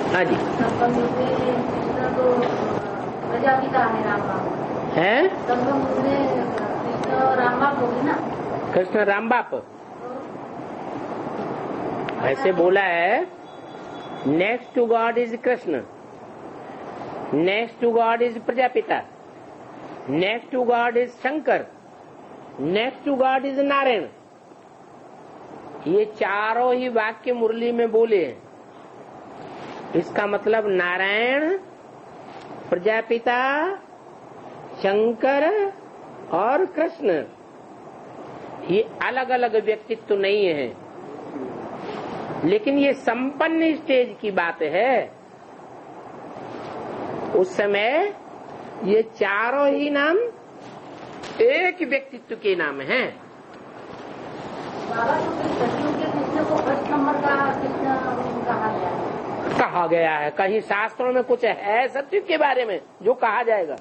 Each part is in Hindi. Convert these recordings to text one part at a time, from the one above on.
हाँ जी। कृष्ण तो प्रजापिता है राम बाप है कृष्ण राम बाप होगी ना। कृष्ण राम बाप ऐसे बोला है। Next to god is Krishna, next to god is Prajapita, next to god is Shankar, next to god is Narayan. ये चारों ही वाक्य मुरली में बोले हैं। इसका मतलब नारायण, प्रजापिता, शंकर और कृष्ण ये अलग अलग व्यक्तित्व नहीं है, लेकिन ये संपन्न स्टेज की बात है। उस समय ये चारों ही नाम एक व्यक्तित्व के नाम हैं। बाबा तो सतयुग के कृष्ण को फर्स्ट नंबर का कृष्ण कहा गया है। कहीं शास्त्रों में कुछ है सतयुग के बारे में जो कहा जाएगा?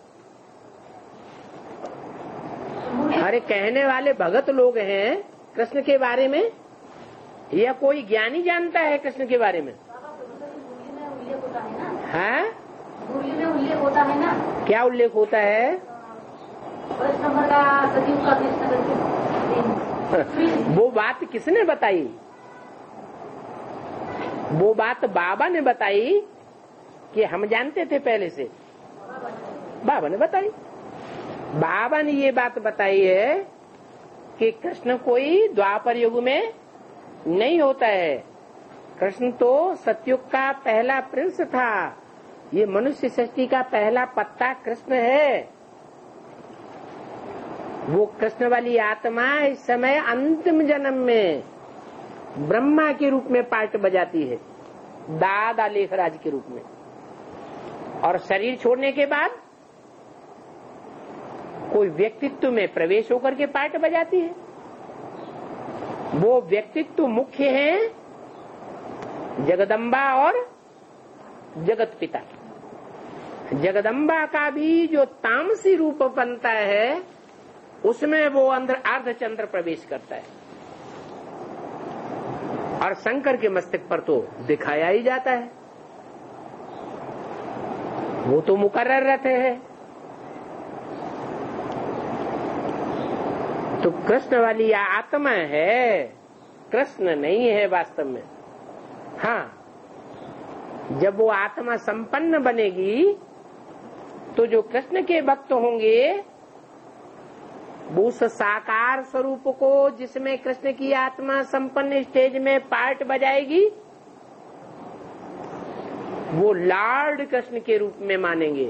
अरे कहने वाले भगत लोग हैं कृष्ण के बारे में, या कोई ज्ञानी जानता है कृष्ण के बारे में? उल्लेख होता है ना। हाँ, मुरली में उल्लेख होता है ना। क्या उल्लेख होता है? फर्स्ट नंबर का सतयुग का कृष्ण। वो बात किसने बताई? वो बात बाबा ने बताई कि हम जानते थे पहले से? बाबा ने बताई। बाबा ने ये बात बताई है कि कृष्ण कोई द्वापर युग में नहीं होता है। कृष्ण तो सतयुग का पहला प्रिंस था। ये मनुष्य सृष्टि का पहला पत्ता कृष्ण है। वो कृष्ण वाली आत्मा इस समय अंतिम जन्म में ब्रह्मा के रूप में पार्ट बजाती है, दादा लेखराज के रूप में, और शरीर छोड़ने के बाद कोई व्यक्तित्व में प्रवेश होकर के पार्ट बजाती है। वो व्यक्तित्व मुख्य हैं जगदम्बा और जगत पिता। जगदम्बा का भी जो तामसी रूप बनता है उसमें वो अंदर अर्धचंद्र प्रवेश करता है, और शंकर के मस्तक पर तो दिखाया ही जाता है। वो तो मुकर्रर रहते हैं। तो कृष्ण वाली आत्मा है, कृष्ण नहीं है वास्तव में। हाँ, जब वो आत्मा संपन्न बनेगी तो जो कृष्ण के भक्त होंगे वो उस साकार स्वरूप को, जिसमें कृष्ण की आत्मा संपन्न स्टेज में पार्ट बजाएगी, वो लॉर्ड कृष्ण के रूप में मानेंगे।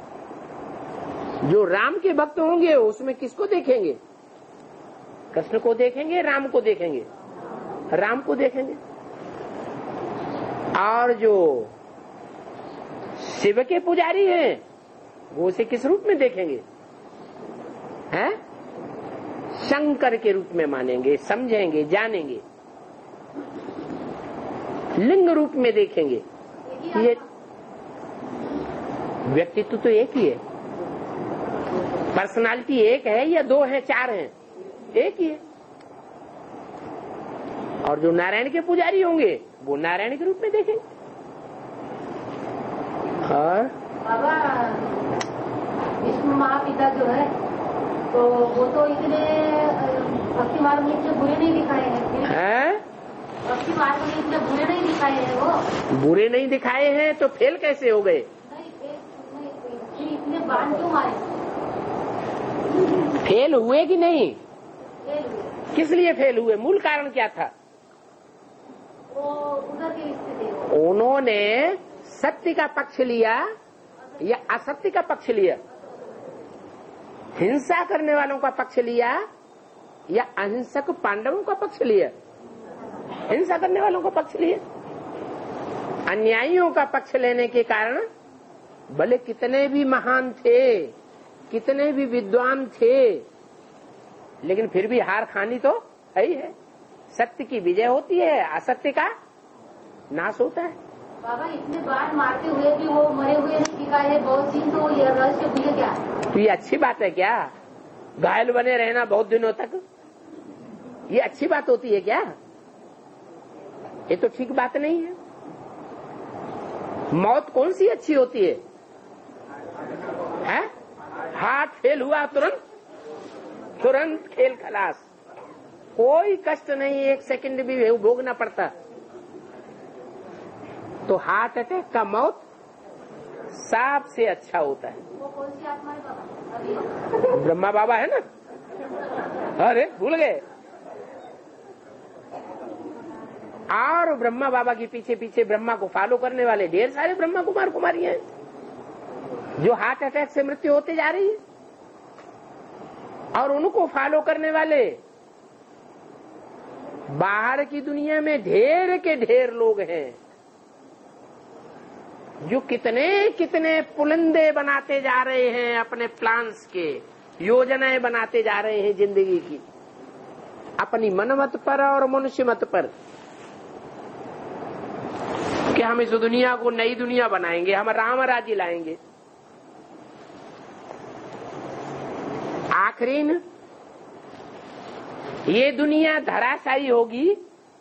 जो राम के भक्त होंगे उसमें किसको देखेंगे? कृष्ण को देखेंगे, राम को देखेंगे, राम को देखेंगे। और जो शिव के पुजारी हैं वो उसे किस रूप में देखेंगे? हैं? शंकर के रूप में मानेंगे, समझेंगे, जानेंगे, लिंग रूप में देखेंगे। ये व्यक्तित्व तो एक ही है, पर्सनालिटी एक है या दो है, चार हैं? एक ही है। और जो नारायण के पुजारी होंगे वो नारायण के रूप में देखेंगे। और बाबा विष्णु महापिता जो है तो वो तो इतने भक्ति मार्ग में इतने बुरे नहीं दिखाए हैं। भक्ति मार्ग में इतने बुरे नहीं दिखाए हैं। वो बुरे नहीं दिखाए हैं तो फेल कैसे हो गए? नहीं, इतने बाण क्यों मारे? फेल हुए कि नहीं? फेल हुए। किस लिए फेल हुए? मूल कारण क्या था? वो उधर की स्थिति, उन्होंने सत्य का पक्ष लिया या असत्य का पक्ष लिया? हिंसा करने वालों का पक्ष लिया या अहिंसक पांडवों का पक्ष लिया? हिंसा करने वालों का पक्ष लिया। अन्यायियों का पक्ष लेने के कारण भले कितने भी महान थे, कितने भी विद्वान थे, लेकिन फिर भी हार खानी तो है ही है। सत्य की विजय होती है, असत्य का नाश होता है। बाबा इतने बार मारते हुए भी वो मरे हुए नहीं दिखाए है बहुत दिन, तो ये रहस्य भूले क्या? तो ये अच्छी बात है क्या? घायल बने रहना बहुत दिनों तक, ये अच्छी बात होती है क्या? ये तो ठीक बात नहीं है। मौत कौन सी अच्छी होती है? हार्ट फेल हुआ तुरंत खेल खलास, कोई कष्ट नहीं, 1 सेकंड भी भोगना पड़ता। तो हार्ट अटैक का मौत सबसे अच्छा होता है। वो कौन सी आत्मा है बाबा? ब्रह्मा बाबा है ना, अरे भूल गए। और ब्रह्मा बाबा के पीछे पीछे ब्रह्मा को फॉलो करने वाले ढेर सारे ब्रह्मा कुमार कुमारियां हैं जो हार्ट अटैक से मृत्यु होते जा रही है, और उनको फॉलो करने वाले बाहर की दुनिया में ढेर के ढेर लोग हैं जो कितने कितने पुलिंदे बनाते जा रहे हैं, अपने प्लान्स के योजनाएं बनाते जा रहे हैं जिंदगी की, अपनी मनमत पर और मनुष्य मत पर, कि हम इस दुनिया को नई दुनिया बनाएंगे, हम राम राज्य लाएंगे। आखिरीन ये दुनिया धराशायी होगी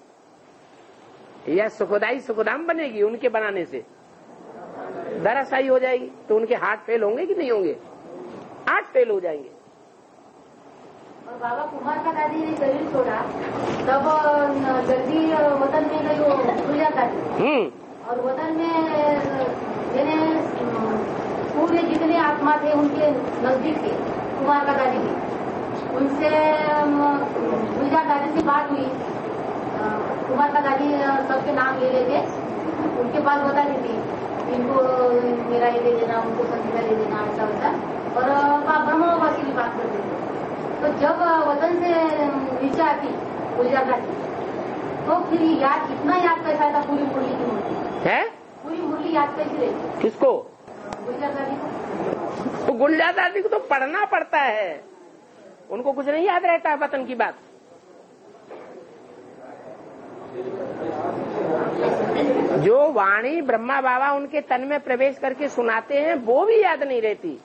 या सुखदाई सुखधाम बनेगी? उनके बनाने से धराशायी हो जाएगी। तो उनके हार्ट फेल होंगे कि नहीं होंगे? हार्ट फेल हो जाएंगे। और बाबा कुमार का दादी ने शरीर छोड़ा तब जल्दी वतन में गई, वो भूल जाता थी। और वतन में पूरे जितने आत्मा थे उनके नजदीक थे कुमार का दादी की, उनसे गुलजार दादी से बात हुई। कुमार का दादी सबके नाम ले लेते, उनके पास बताती थी इनको मेरा ये दे देना, उनको संगीता दे देना, ऐसा होता। और ब्रह्म बाबा की भी बात करते थे। तो जब वतन से नीचे आती गुलजार दादी, तो फिर याद इतना याद कैसा था पूरी मुरली की मूर्ति है, पूरी मुरली याद कैसी रहती? किसको? गुलजार दादी को। तो गुलजार दादी को तो पढ़ना पड़ता है, उनको कुछ नहीं याद रहता है वतन की बात। जो वाणी ब्रह्मा बाबा उनके तन में प्रवेश करके सुनाते हैं वो भी याद नहीं रहती।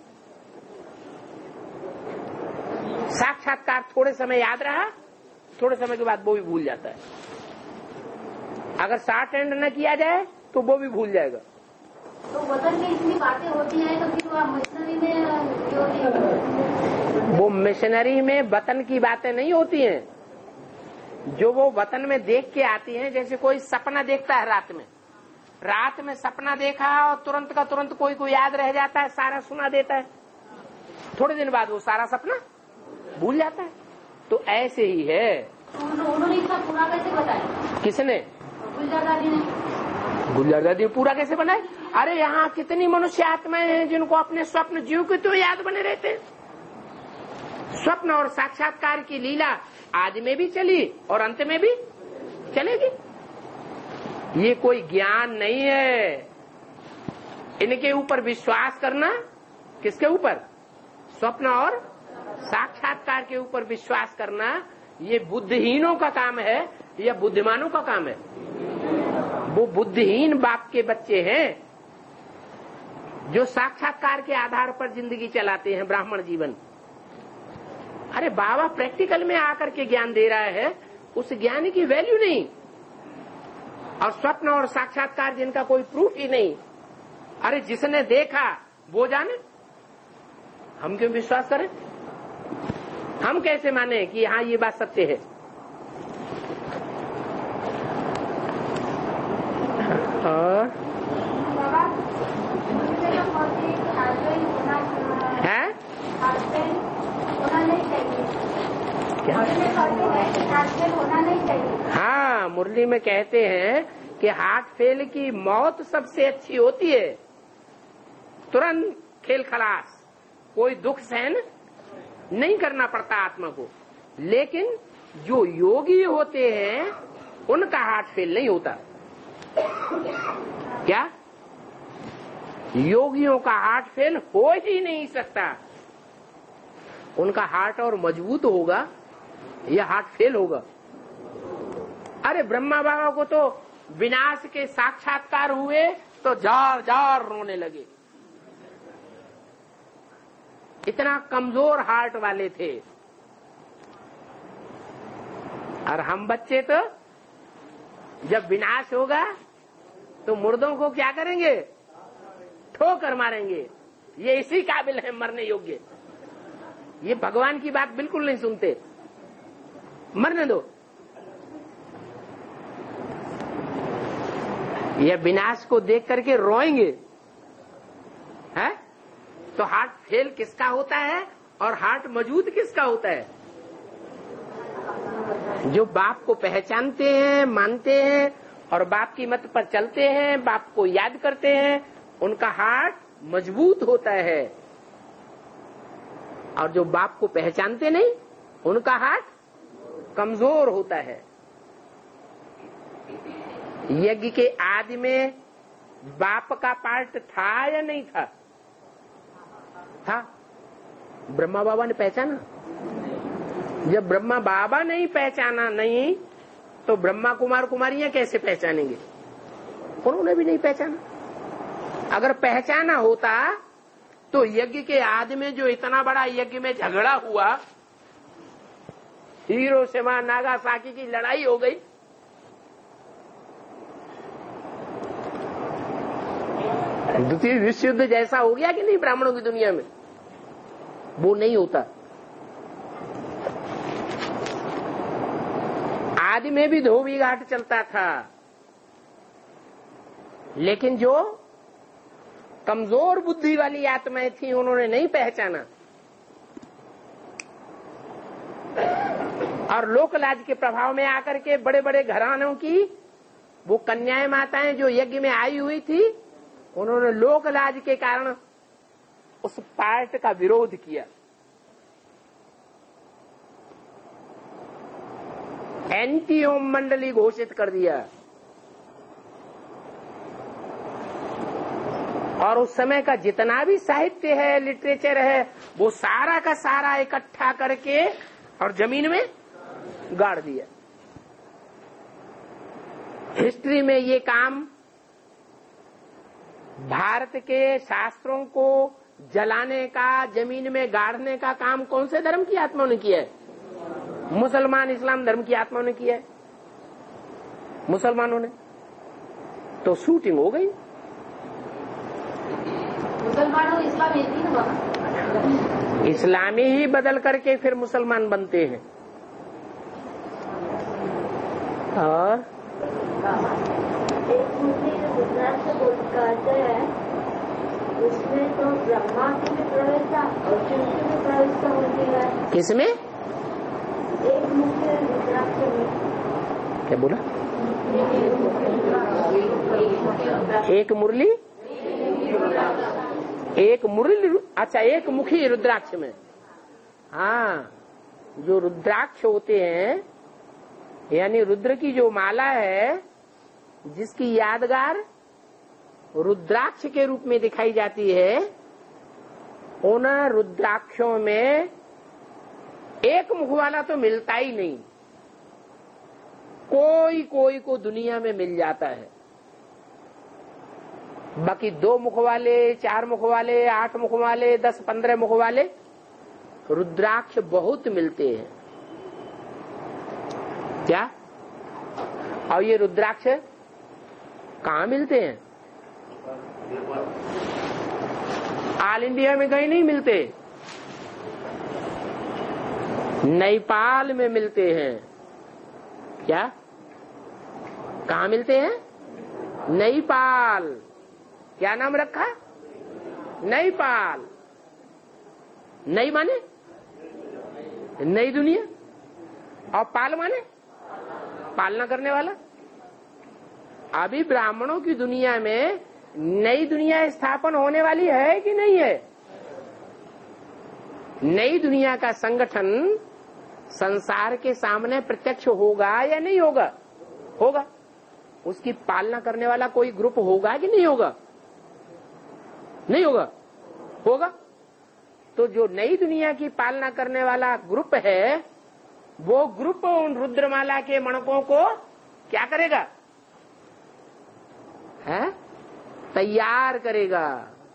साक्षात्कार थोड़े समय याद रहा, थोड़े समय के बाद वो भी भूल जाता है। अगर शॉर्ट एंड न किया जाए तो वो भी भूल जाएगा। तो वतन में इतनी बातें होती हैं तो फिर वहाँ मिशनरी में जो होती, वो मिशनरी में वतन की बातें नहीं होती हैं, जो वो वतन में देख के आती हैं। जैसे कोई सपना देखता है रात में सपना देखा और तुरंत का तुरंत कोई को याद रह जाता है, सारा सुना देता है, थोड़े दिन बाद वो सारा सपना भूल जाता है। तो ऐसे ही है। उन्होंने इसका पूरा कैसे बताया? किसने? गुलजार दादी ने। गुलजार दादी पूरा कैसे बनाए? अरे यहाँ कितनी मनुष्य आत्माएं हैं जिनको अपने स्वप्न जीव के तो याद बने रहते हैं। स्वप्न और साक्षात्कार की लीला आज में भी चली और अंत में भी चलेगी। ये कोई ज्ञान नहीं है। इनके ऊपर विश्वास करना, किसके ऊपर? स्वप्न और साक्षात्कार के ऊपर विश्वास करना, ये बुद्धिहीनों का काम है या बुद्धिमानों का काम है? वो बुद्धिहीन बाप के बच्चे हैं जो साक्षात्कार के आधार पर जिंदगी चलाते हैं, ब्राह्मण जीवन। अरे बाबा प्रैक्टिकल में आकर के ज्ञान दे रहा है, उस ज्ञान की वैल्यू नहीं। और स्वप्न और साक्षात्कार जिनका कोई प्रूफ ही नहीं, अरे जिसने देखा वो जाने, हम क्यों विश्वास करें? हम कैसे माने कि हाँ ये बात सत्य है? और है क्या? हाँ, मुरली में कहते हैं कि हार्ट फेल की मौत सबसे अच्छी होती है, तुरंत खेल खलास, कोई दुख सहन नहीं करना पड़ता आत्मा को। लेकिन जो योगी होते हैं उनका हार्ट फेल नहीं होता। क्या? योगियों का हार्ट फेल हो ही नहीं सकता। उनका हार्ट और मजबूत होगा या हार्ट फेल होगा? अरे ब्रह्मा बाबा को तो विनाश के साक्षात्कार हुए तो जार जार रोने लगे, इतना कमजोर हार्ट वाले थे। और हम बच्चे तो जब विनाश होगा तो मुर्दों को क्या करेंगे? ठोकर मारेंगे। ये इसी काबिल है मरने योग्य। ये भगवान की बात बिल्कुल नहीं सुनते। मरने दो। ये विनाश को देख करके रोएंगे, है? तो हार्ट फेल किसका होता है और हार्ट मजबूत किसका होता है? जो बाप को पहचानते हैं, मानते हैं और बाप की मत पर चलते हैं, बाप को याद करते हैं, उनका हार्ट मजबूत होता है। और जो बाप को पहचानते नहीं, उनका हार्ट कमजोर होता है। यज्ञ के आदि में बाप का पार्ट था या नहीं था? था। ब्रह्मा बाबा ने पहचाना। जब ब्रह्मा बाबा नहीं पहचाना नहीं, तो ब्रह्मा कुमार कुमारियां कैसे पहचानेंगे? उन्होंने भी नहीं पहचाना। अगर पहचाना होता तो यज्ञ के आदि में जो इतना बड़ा यज्ञ में झगड़ा हुआ, हिरोशिमा नागासाकी की लड़ाई हो गई, द्वितीय विश्व युद्ध जैसा हो गया कि नहीं ब्राह्मणों की दुनिया में? वो नहीं होता। आदि में भी धोबी घाट चलता था, लेकिन जो कमजोर बुद्धि वाली आत्माएं थी, उन्होंने नहीं पहचाना। और लोकलाज के प्रभाव में आकर के बड़े बड़े घरानों की वो कन्याएं माताएं जो यज्ञ में आई हुई थी, उन्होंने लोकलाज के कारण उस पार्ट का विरोध किया। एंटी ओम मंडली घोषित कर दिया। और उस समय का जितना भी साहित्य है, लिटरेचर है, वो सारा का सारा इकट्ठा करके और जमीन में गाड़ दिया। हिस्ट्री में ये काम भारत के शास्त्रों को जलाने का, जमीन में गाड़ने का काम कौन से धर्म की आत्माओं ने किया है? मुसलमान इस्लाम धर्म की आत्माओं ने किया है। मुसलमानों ने तो शूटिंग हो गई। मुसलमानों इस्लाम एक ही ना, इस्लामी ही बदल करके फिर मुसलमान बनते हैं। और उसमें तो ब्रह्मा की भी प्रवेशता और शिव की भी प्रवेशता होती है। किसमें? एक मुख्य रुद्राक्ष में। क्या बोला? एक मुरली, एक मुरली, अच्छा, एक मुखी रुद्राक्ष में। हाँ, जो रुद्राक्ष होते हैं, यानी रुद्र की जो माला है, जिसकी यादगार रुद्राक्ष के रूप में दिखाई जाती है, उन रुद्राक्षों में एक मुख वाला तो मिलता ही नहीं। कोई कोई को दुनिया में मिल जाता है। बाकी 2 मुख वाले, 4 मुख वाले, 8 मुख वाले, 10-15 मुख वाले रुद्राक्ष बहुत मिलते हैं। क्या? और ये रुद्राक्ष कहाँ मिलते हैं? ऑल इंडिया में कहीं नहीं मिलते। नेपाल में मिलते हैं। क्या? कहाँ मिलते हैं? नेपाल। क्या नाम रखा? नेपाल। नई माने नई दुनिया, और पाल माने पालना करने वाला। अभी ब्राह्मणों की दुनिया में नई दुनिया स्थापन होने वाली है कि नहीं है? नई दुनिया का संगठन संसार के सामने प्रत्यक्ष होगा या नहीं होगा? होगा। उसकी पालना करने वाला कोई ग्रुप होगा कि नहीं होगा? नहीं होगा, होगा। तो जो नई दुनिया की पालना करने वाला ग्रुप है, वो ग्रुप उन रुद्रमाला के मणकों को क्या करेगा? है? तैयार करेगा।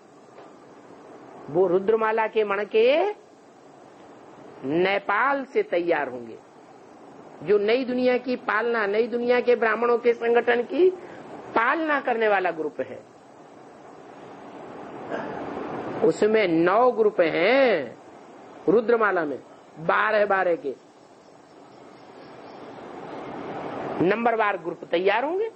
वो रुद्रमाला के मणके नेपाल से तैयार होंगे। जो नई दुनिया की पालना, नई दुनिया के ब्राह्मणों के संगठन की पालना करने वाला ग्रुप है। उसमें 9 ग्रुप हैं रुद्रमाला में, 12 के नंबरवार ग्रुप तैयार होंगे।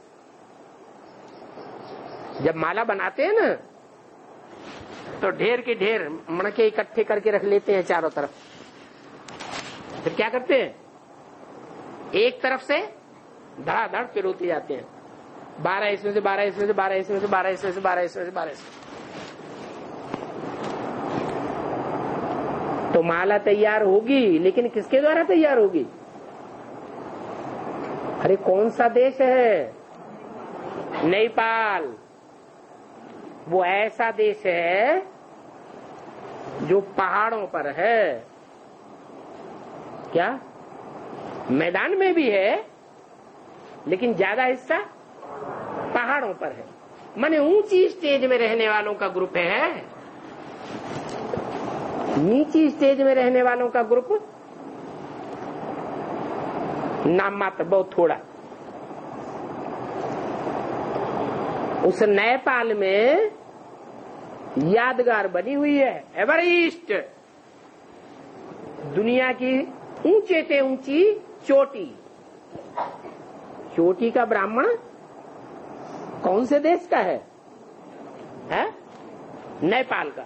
जब माला बनाते हैं ना तो ढेर के ढेर मणके इकट्ठे करके रख लेते हैं चारों तरफ। फिर क्या करते हैं, एक तरफ से धड़ाधड़ पिरोते जाते हैं, 12 इसमें से 12 इसमें से 12 इसमें से 12 इसमें से 12 इसमें से 12 इसमें। तो माला तैयार होगी, लेकिन किसके द्वारा तैयार होगी? अरे कौन सा देश है? नेपाल। वो ऐसा देश है जो पहाड़ों पर है। क्या? मैदान में भी है, लेकिन ज्यादा हिस्सा पहाड़ों पर है। माने ऊंची स्टेज में रहने वालों का ग्रुप है, नीची स्टेज में रहने वालों का ग्रुप नाम मात्र, बहुत थोड़ा। उस नेपाल में यादगार बनी हुई है एवरेस्ट, दुनिया की ऊंचे से ऊंची चोटी। चोटी का ब्राह्मण कौन से देश का है? नेपाल का।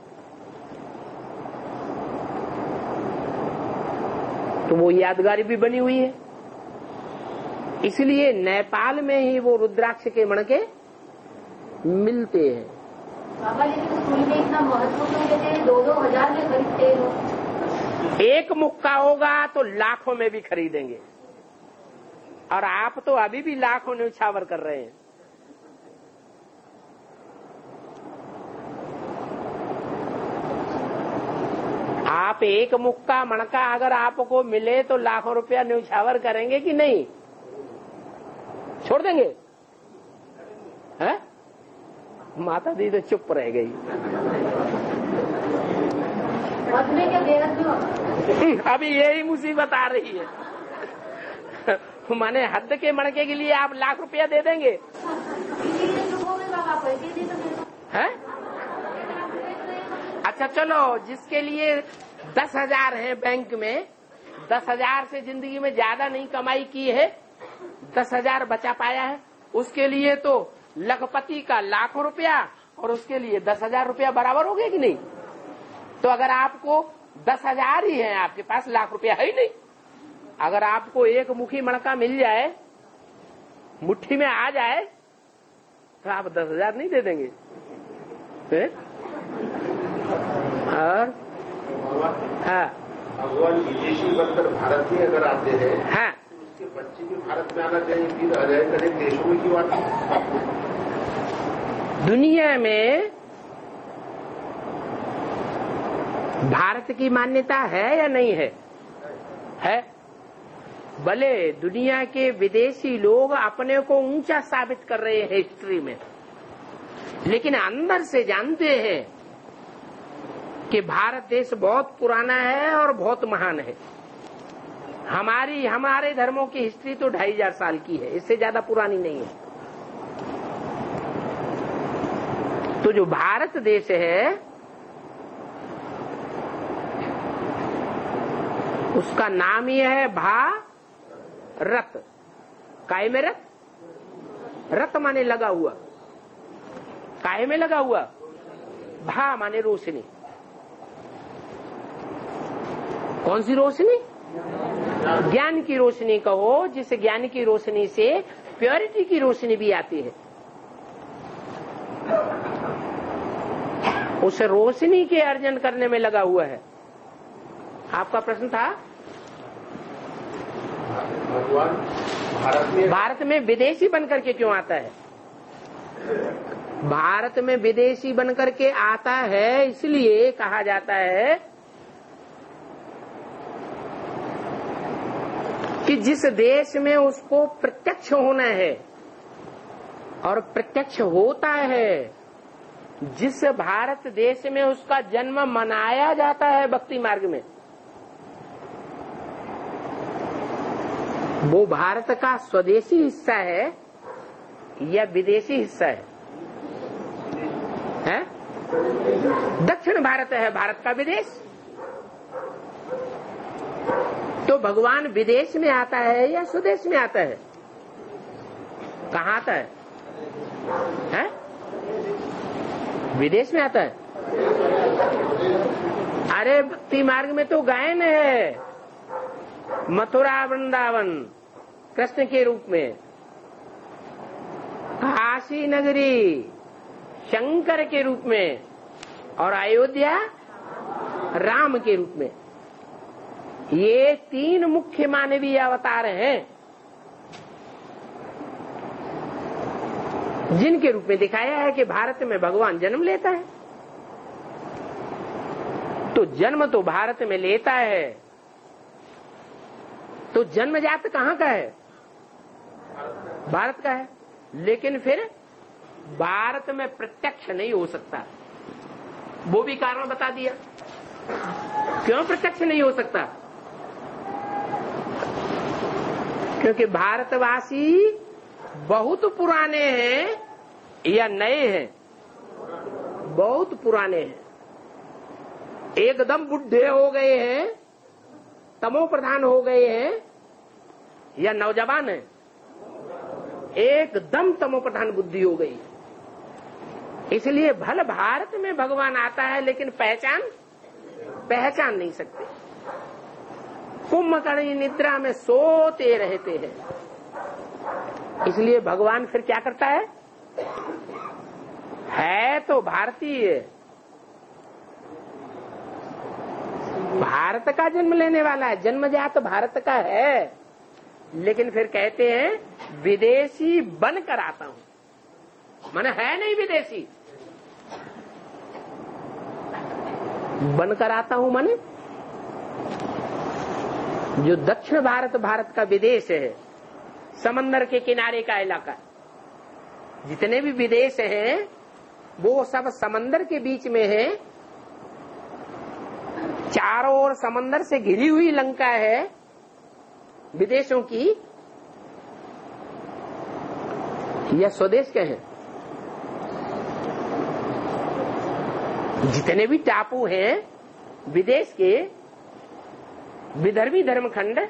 तो वो यादगारी भी बनी हुई है, इसलिए नेपाल में ही वो रुद्राक्ष के मणके मिलते हैं। बाबा लेकिन सुई में इतना महत्व तो देते हैं, 2-2 हजार में खरीदते हैं लोग। एक मुक्का होगा तो लाखों में भी खरीदेंगे, और आप तो अभी भी लाखों न्यौछावर कर रहे हैं। आप एक मुक्का मणका अगर आपको मिले तो लाखों रुपया न्यौछावर करेंगे कि नहीं? छोड़ देंगे? है? माता दी तो चुप रह गई। अभी यही मुसीबत आ रही है। माने हद के मणके के लिए आप लाख रुपया दे देंगे? है? अच्छा चलो, जिसके लिए 10,000 है बैंक में, 10,000 से जिंदगी में ज्यादा नहीं कमाई की है, 10,000 बचा पाया है, उसके लिए तो लखपति का लाखों रुपया और उसके लिए 10,000 रुपया बराबर हो गए कि नहीं? तो अगर आपको 10,000 ही है, आपके पास लाख रुपया है ही नहीं, अगर आपको एक मुखी मणका मिल जाए, मुट्ठी में आ जाए, तो आप 10,000 नहीं दे देंगे? और हाँ, भगवान विदेशी बनकर भारत में अगर आते हैं, हाँ, तो उसके बच्चे भी भारत में आना चाहिए, फिर अलग अलग देशों में क्यों आते? दुनिया में भारत की मान्यता है या नहीं है? है। भले दुनिया के विदेशी लोग अपने को ऊंचा साबित कर रहे हैं हिस्ट्री में, लेकिन अंदर से जानते हैं कि भारत देश बहुत पुराना है और बहुत महान है। हमारे धर्मों की हिस्ट्री तो 2,500 साल की है, इससे ज्यादा पुरानी नहीं है। तो जो भारत देश है उसका नाम यह है भारत। काय में रत? रत माने लगा हुआ, काय में लगा हुआ? भा माने रोशनी। कौन सी रोशनी? ज्ञान की रोशनी कहो, जिस ज्ञान की रोशनी से प्योरिटी की रोशनी भी आती है। उस रोशनी के अर्जन करने में लगा हुआ है। आपका प्रश्न था? भगवान भारत में विदेशी बनकर के क्यों आता है? भारत में विदेशी बनकर के आता है इसलिए कहा जाता है कि जिस देश में उसको प्रत्यक्ष होना है और प्रत्यक्ष होता है, जिस भारत देश में उसका जन्म मनाया जाता है भक्ति मार्ग में, वो भारत का स्वदेशी हिस्सा है, या विदेशी हिस्सा है? हैं? दक्षिण भारत है भारत का विदेश। तो भगवान विदेश में आता है या स्वदेश में आता है? कहाँ आता है? हैं? विदेश में आता है। अरे भक्ति मार्ग में तो गायन है, मथुरा वृंदावन कृष्ण के रूप में, काशी नगरी शंकर के रूप में, और अयोध्या राम के रूप में। ये 3 मुख्य मानवीय अवतार हैं जिनके रूप में दिखाया है कि भारत में भगवान जन्म लेता है। तो जन्म तो भारत में लेता है, तो जन्मजात कहाँ का है? भारत का है। लेकिन फिर भारत में प्रत्यक्ष नहीं हो सकता, वो भी कारण बता दिया। क्यों प्रत्यक्ष नहीं हो सकता? क्योंकि भारतवासी बहुत पुराने हैं या नए हैं? बहुत पुराने हैं, एकदम बुढ़े हो गए हैं, तमो प्रधान हो गए हैं, या नौजवान है? एकदम तमो प्रधान बुद्धि हो गई। इसलिए भल भारत में भगवान आता है लेकिन पहचान नहीं सकते। कुंभकर्ण निद्रा में सोते रहते हैं। इसलिए भगवान फिर क्या करता है तो भारतीय, भारत का जन्म लेने वाला है, जन्मजात भारत का है, लेकिन फिर कहते हैं विदेशी बनकर आता हूं। माने है नहीं विदेशी, बनकर आता हूं। माने जो दक्षिण भारत का विदेश है, समंदर के किनारे का इलाका, जितने भी विदेश हैं वो सब समंदर के बीच में है। चारों ओर समंदर से घिरी हुई लंका है विदेशों की। यह स्वदेश के हैं। जितने भी टापू हैं विदेश के, विदर्भी धर्मखंड,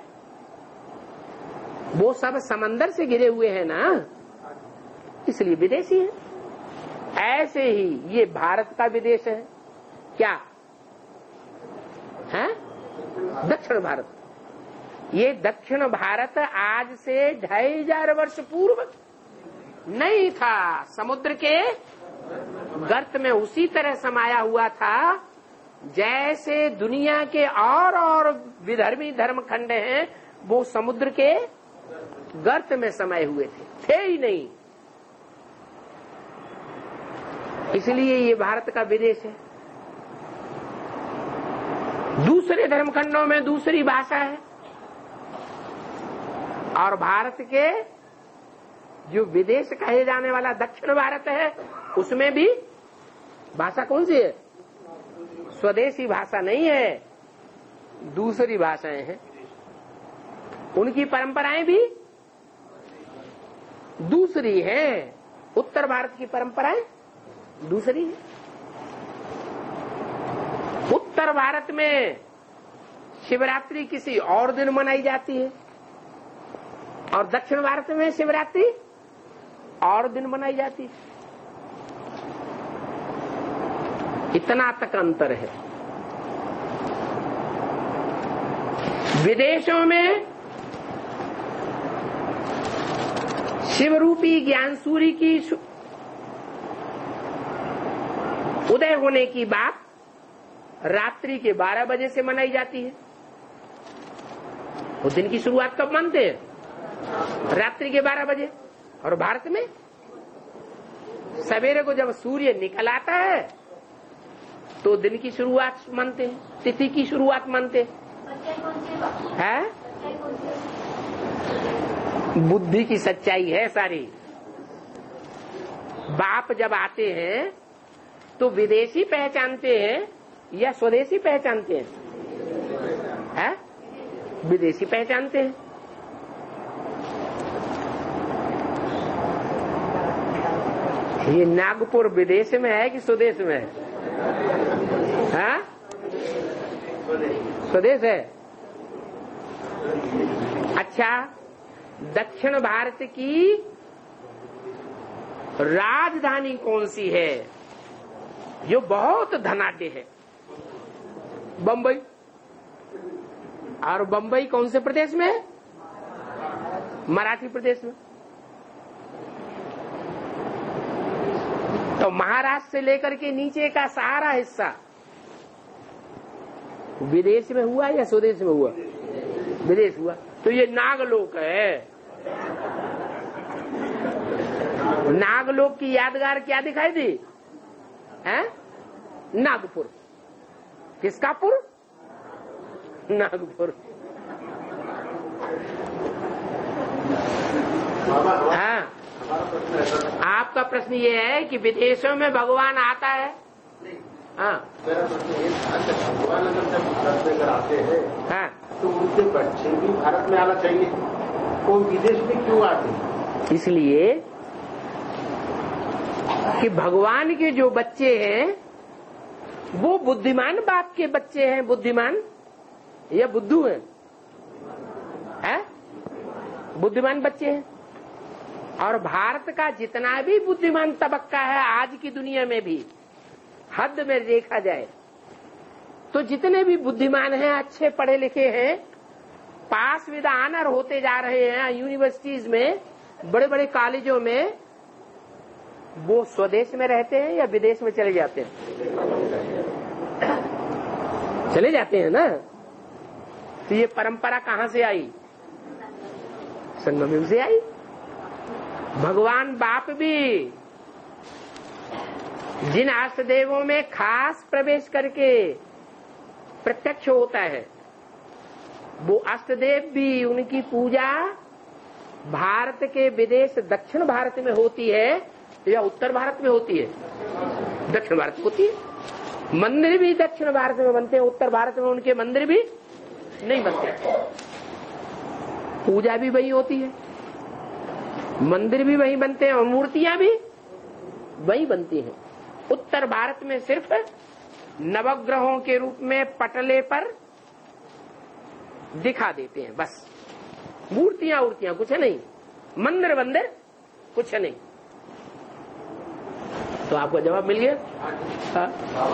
वो सब समंदर से घिरे हुए हैं ना, इसलिए विदेशी है। ऐसे ही ये भारत का विदेश है। क्या है? दक्षिण भारत। ये दक्षिण भारत आज से 2500 वर्ष पूर्व नहीं था, समुद्र के गर्त में उसी तरह समाया हुआ था जैसे दुनिया के और विधर्मी धर्मखंड हैं वो समुद्र के गर्त में समाये हुए थे ही नहीं। इसलिए ये भारत का विदेश है। दूसरे धर्मखंडों में दूसरी भाषा है, और भारत के जो विदेश कहे जाने वाला दक्षिण भारत है उसमें भी भाषा कौन सी है? स्वदेशी भाषा नहीं है, दूसरी भाषाएं हैं। उनकी परंपराएं भी दूसरी हैं। उत्तर भारत की परंपराएं दूसरी है। उत्तर भारत में शिवरात्रि किसी और दिन मनाई जाती है, और दक्षिण भारत में शिवरात्रि और दिन मनाई जाती है। इतना तक अंतर है। विदेशों में शिवरूपी ज्ञान सूर्य की उदय होने की बात रात्रि के 12 बजे से मनाई जाती है। वो दिन की शुरुआत कब मानते हैं? रात्रि के 12 बजे। और भारत में सवेरे को जब सूर्य निकल आता है तो दिन की शुरुआत मानते हैं, तिथि की शुरुआत मानते हैं। बुद्धि की सच्चाई है सारी। बाप जब आते हैं तो विदेशी पहचानते हैं या स्वदेशी पहचानते हैं? विदेशी पहचानते हैं। ये नागपुर विदेश में है कि स्वदेश में है? हाँ? स्वदेश है। अच्छा, दक्षिण भारत की राजधानी कौन सी है जो बहुत धनाढ्य है? बंबई। और बंबई कौन से प्रदेश में है? मराठी प्रदेश में। तो महाराष्ट्र से लेकर के नीचे का सारा हिस्सा विदेश में हुआ या स्वदेश में हुआ? विदेश हुआ। तो ये नागलोक है। नागलोक की यादगार क्या दिखाई दी? है नागपुर। किसका पुर? नागपुर। हाँ, आपका प्रश्न ये है कि विदेशों में भगवान आता है? हाँ, मेरा प्रश्न ये था कि भगवान अगर जब भारत में अगर आते हैं, हाँ, तो उनके बच्चे भी भारत में आना चाहिए, वो विदेश में क्यों आते हैं? इसलिए कि भगवान के जो बच्चे हैं वो बुद्धिमान बाप के बच्चे हैं। बुद्धिमान या बुद्धू हैं? है? बुद्धिमान बच्चे हैं। और भारत का जितना भी बुद्धिमान तबक्का है आज की दुनिया में भी, हद में देखा जाए तो जितने भी बुद्धिमान हैं, अच्छे पढ़े लिखे हैं, पास विद ऑनर होते जा रहे हैं यूनिवर्सिटीज में, बड़े बड़े कॉलेजों में, वो स्वदेश में रहते हैं या विदेश में चले जाते हैं? चले जाते हैं ना। तो ये परंपरा कहाँ से आई? संगम से आई। भगवान बाप भी जिन अष्टदेवों में खास प्रवेश करके प्रत्यक्ष होता है, वो अष्टदेव भी, उनकी पूजा भारत के विदेश दक्षिण भारत में होती है या उत्तर भारत में होती है? दक्षिण भारत में होती है। मंदिर भी दक्षिण भारत में बनते हैं, उत्तर भारत में उनके मंदिर भी नहीं बनते। पूजा भी वही होती है, मंदिर भी वही बनते हैं और मूर्तियां भी वही बनती हैं। उत्तर भारत में सिर्फ नवग्रहों के रूप में पटले पर दिखा देते हैं, बस। मूर्तियां उर्तियां कुछ नहीं, मंदिर वंदिर कुछ नहीं। तो आपको जवाब मिल गया? हाँ,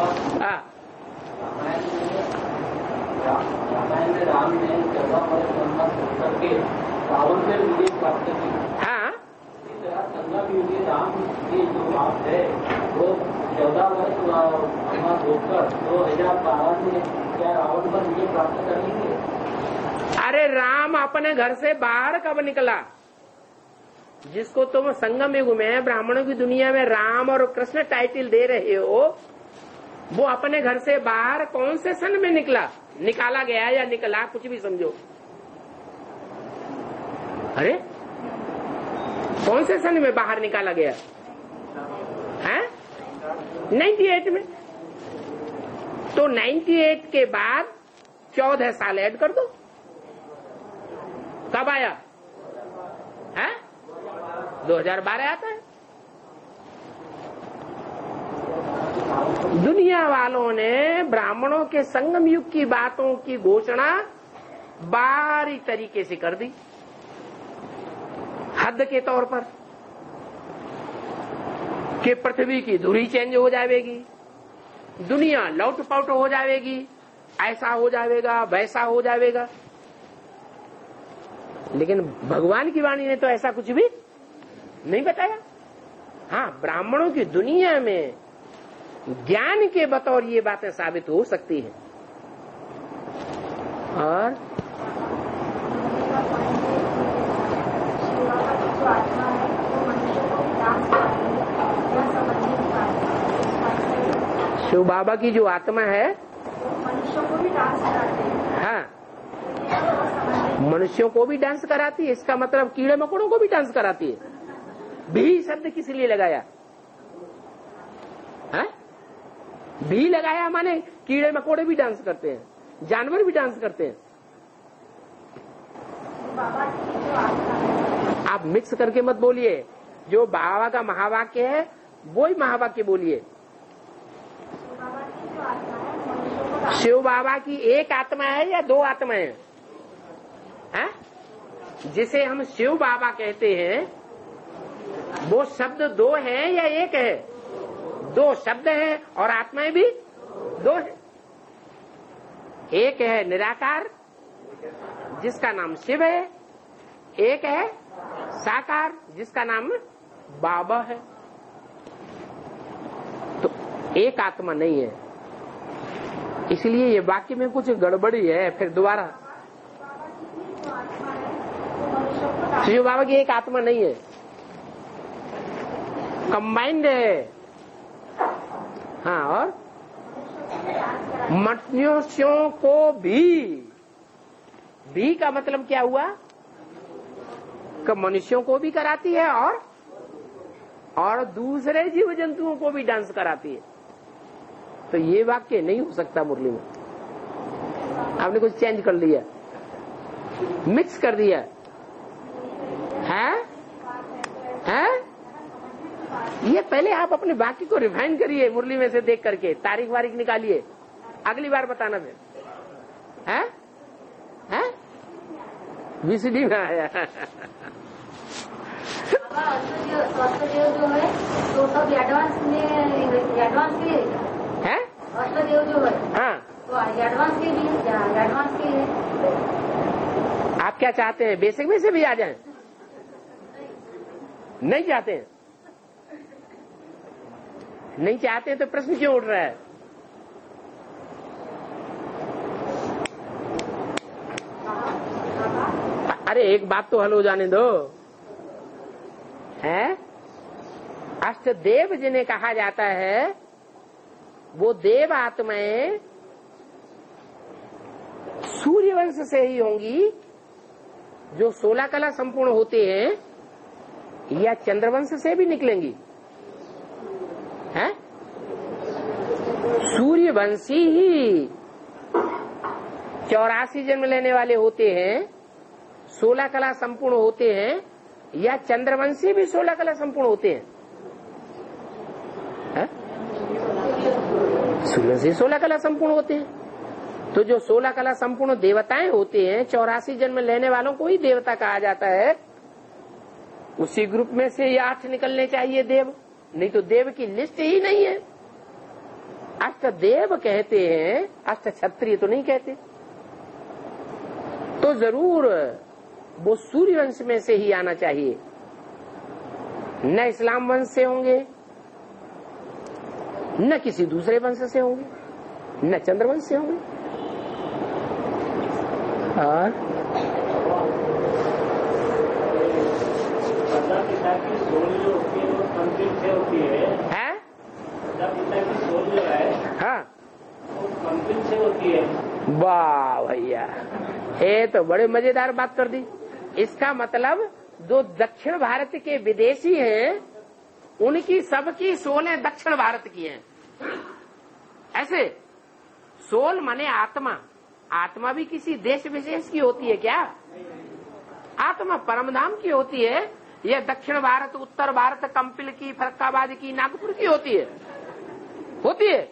रामायण में राम ने 14 वर्ष वनवास करके रावण से विजय प्राप्त की। हाँ, इसी तरह संगम युग में राम की जो बात है वो 14 वर्ष वनवास होकर 2012 में क्या रावण पर विजय प्राप्त कर लेंगे? अरे राम अपने घर से बाहर कब निकला? जिसको तुम संगम युग में ब्राह्मणों की दुनिया में राम और कृष्ण टाइटल दे रहे हो, वो अपने घर से बाहर कौन से सन में निकला? निकाला गया या निकला, कुछ भी समझो। अरे कौन से सन में बाहर निकाला गया है? 98 में। तो 98 के बाद 14 साल ऐड कर दो, कब आया है? 2012 आता है। दुनिया वालों ने ब्राह्मणों के संगम युग की बातों की घोषणा बारीक तरीके से कर दी, हद के तौर पर, कि पृथ्वी की धुरी चेंज हो जाएगी, दुनिया लौट-पाउट हो जाएगी, ऐसा हो जाएगा, वैसा हो जाएगा। लेकिन भगवान की वाणी ने तो ऐसा कुछ भी नहीं बताया। हाँ, ब्राह्मणों की दुनिया में ज्ञान के बतौर ये बातें साबित हो सकती हैं। और शिव बाबा की जो आत्मा है, मनुष्यों को भी डांस कराते हैं। हाँ, मनुष्यों को भी डांस कराती है। इसका मतलब कीड़े मकोड़ों को भी डांस कराती है। भी शब्द किस लिए लगाया है? भी लगाया माने कीड़े मकोड़े भी डांस करते हैं, जानवर भी डांस करते हैं। बाबा की जो आत्मा है, आप मिक्स करके मत बोलिए। जो बाबा का महावाक्य है वो ही महावाक्य बोलिए। शिव बाबा की एक आत्मा है या दो आत्मा है? जिसे हम शिव बाबा कहते हैं वो शब्द दो है या एक है? दो शब्द है और आत्माएं भी दो है। एक है निराकार जिसका नाम शिव है, एक है साकार जिसका नाम बाबा है। तो एक आत्मा नहीं है, इसलिए ये वाक्य में कुछ गड़बड़ी है। फिर दोबारा, शिव बाबा की एक आत्मा नहीं है, कंबाइंड है। हाँ, और मनुष्यों को भी का मतलब क्या हुआ कि मनुष्यों को भी कराती है और दूसरे जीव जंतुओं को भी डांस कराती है। तो ये वाक्य नहीं हो सकता मुरली में। आपने कुछ चेंज कर लिया, मिक्स कर दिया है? ये पहले आप अपने वाक्य को रिफाइन करिए, मुरली में से देख करके तारीख वारीख निकालिए, अगली बार बताना फिर। है VCD में आया। अष्टदेव जो है तो सब एडवांस के है। अष्टदेव जो है हाँ, तो एडवांस के भी एडवांस के है। आप क्या चाहते हैं, बेसिक में से भी आ जाएं? नहीं चाहते हैं? नहीं चाहते हैं तो प्रश्न क्यों उठ रहा है? अरे एक बात तो हल हो जाने दो। है अष्टदेव जिन्हें कहा जाता है वो देव आत्माएं सूर्यवंश से ही होंगी जो 16 कला संपूर्ण होते हैं, या चंद्रवंश से भी निकलेंगी? है सूर्यवंशी ही 84 जन्म लेने वाले होते हैं, 16 कला संपूर्ण होते हैं, या चंद्रवंशी भी 16 कला संपूर्ण होते हैं? सूर्यवंशी 16 कला संपूर्ण होते हैं। तो जो 16 कला संपूर्ण देवताएं होते हैं, 84 जन्म लेने वालों को ही देवता कहा जाता है। उसी ग्रुप में से ये 8 निकलने चाहिए देव, नहीं तो देव की लिस्ट ही नहीं है। अष्टदेव कहते हैं, अष्ट क्षत्रिय तो नहीं कहते। तो जरूर वो सूर्य वंश में से ही आना चाहिए, न इस्लाम वंश से होंगे, न किसी दूसरे वंश से होंगे, न चंद्रवंश से होंगे। और पिता की सोल जो होती है वो कंप्लीट से होती है। पिता की सोल जो है हाँ वो कंप्लीट से होती है। वाह भैया, ये तो बड़े मजेदार बात कर दी। इसका मतलब जो दक्षिण भारत के विदेशी हैं उनकी सबकी सोलें दक्षिण भारत की हैं। ऐसे सोल माने आत्मा, आत्मा भी किसी देश विशेष की होती है क्या? आत्मा परमधाम की होती है। यह दक्षिण भारत, उत्तर भारत, कंपिल की, फरक्काबाद की, नागपुर की होती है? होती है?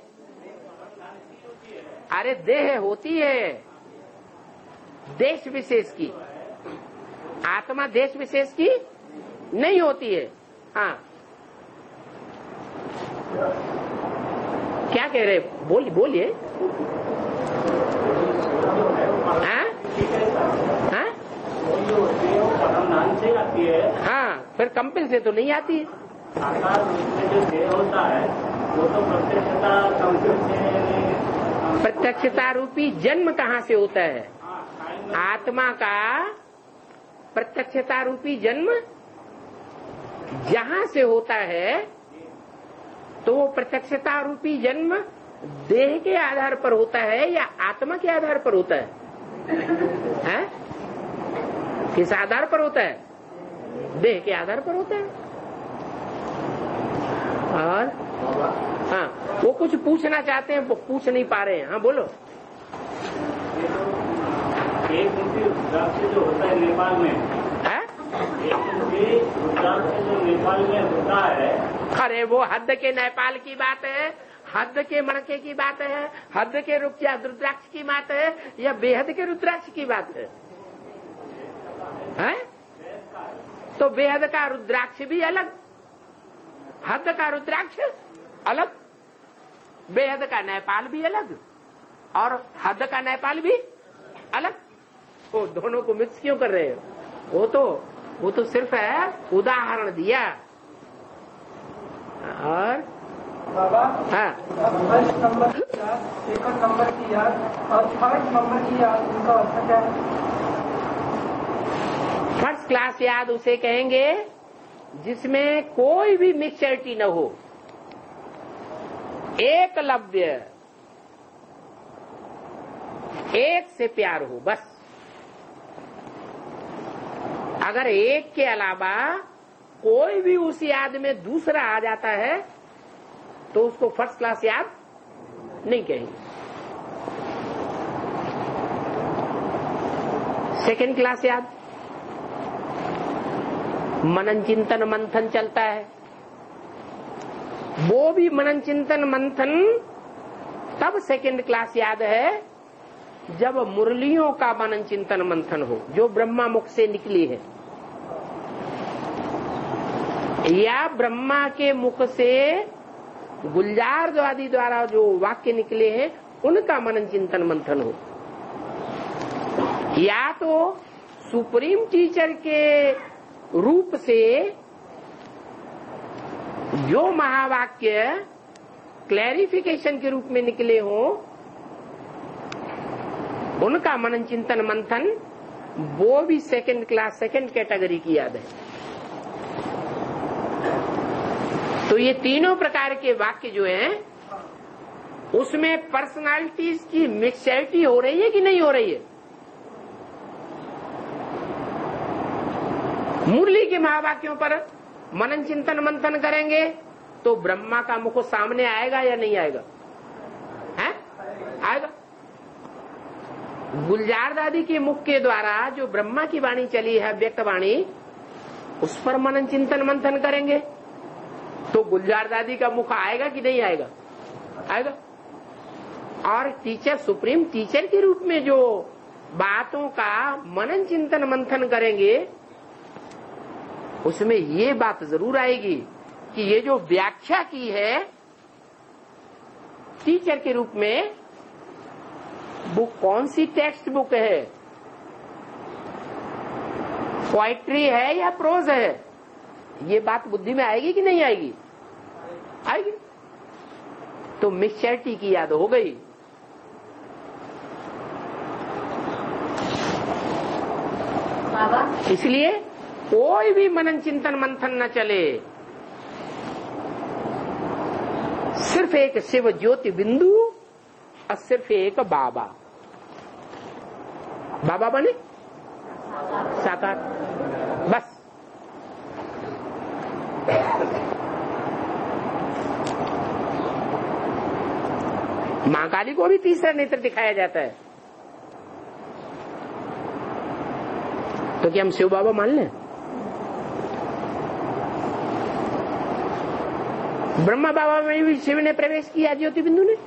अरे देह होती है देश विशेष की, आत्मा देश विशेष की नहीं होती है। हाँ, क्या कह रहे? बोलिए। हाँ, फिर कंपिल से तो नहीं आती। आकार में जो देह होता है वो तो प्रत्यक्षता कंपिल से। प्रत्यक्षता रूपी जन्म कहाँ से होता है? आत्मा का प्रत्यक्षता रूपी जन्म जहाँ से होता है, तो वो प्रत्यक्षता रूपी जन्म देह के आधार पर होता है या आत्मा के आधार पर होता है? हैं? किस आधार पर होता है? देह के आधार पर होता है। और हाँ, वो कुछ पूछना चाहते हैं, वो पूछ नहीं पा रहे हैं। हाँ बोलो। एक जो होता है नेपाल में, जो नेपाल में होता है, अरे वो हद के नेपाल की बात है, हद के मणके की बात है, हद के रुद्राक्ष की बात है, या बेहद के रुद्राक्ष की बात है? तो बेहद का रुद्राक्ष भी अलग, हद का रुद्राक्ष अलग, बेहद का नेपाल भी अलग और हद का नेपाल भी अलग। वो दोनों को मिक्स क्यों कर रहे हो? वो तो सिर्फ है उदाहरण दिया। और बाबा, हाँ, फर्स्ट नंबर की याद, सेकंड नंबर की याद और थर्ड नंबर की याद, उनका अर्थ क्या है? फर्स्ट क्लास याद उसे कहेंगे जिसमें कोई भी मिक्सचरिटी न हो, एकलव्य, एक से प्यार हो बस। अगर एक के अलावा कोई भी उस याद में दूसरा आ जाता है तो उसको फर्स्ट क्लास याद नहीं कहेंगे। सेकंड क्लास याद, मनन चिंतन मंथन चलता है, वो भी मनन चिंतन मंथन तब सेकंड क्लास याद है जब मुरलियों का मनन चिंतन मंथन हो जो ब्रह्मा मुख से निकली है, या ब्रह्मा के मुख से गुलजार आदि द्वारा जो वाक्य निकले हैं उनका मनन चिंतन मंथन हो, या तो सुप्रीम टीचर के रूप से जो महावाक्य क्लैरिफिकेशन के रूप में निकले हो उनका मनन चिंतन मंथन, वो भी सेकंड क्लास, सेकंड कैटेगरी की याद है। तो ये तीनों प्रकार के वाक्य जो हैं उसमें पर्सनालिटीज की मिक्सचरिटी हो रही है कि नहीं हो रही है? मुरली के महावाक्यों पर मनन चिंतन मंथन करेंगे तो ब्रह्मा का मुख सामने आएगा या नहीं आएगा? है? आएगा। गुलजार दादी के मुख के द्वारा जो ब्रह्मा की वाणी चली है, व्यक्त वाणी, उस पर मनन चिंतन मंथन करेंगे तो गुलजार दादी का मुख आएगा कि नहीं आएगा? आएगा। और टीचर, सुप्रीम टीचर के रूप में जो बातों का मनन चिंतन मंथन करेंगे उसमें ये बात जरूर आएगी कि ये जो व्याख्या की है टीचर के रूप में, वो कौन सी टेक्स्ट बुक है, पोइट्री है या प्रोज है, ये बात बुद्धि में आएगी कि नहीं आएगी? आएगी। तो मिक्सचरिटी की याद हो गई। इसलिए कोई भी मनन चिंतन मंथन न चले, सिर्फ एक शिव ज्योति बिंदु और सिर्फ एक बाबा। बाबा बने साकार, बस। मां काली को भी तीसरा नेत्र दिखाया जाता है, तो क्या हम शिव बाबा मान लें? ब्रह्मा बाबा में भी शिव ने प्रवेश किया, ज्योति बिंदु ने,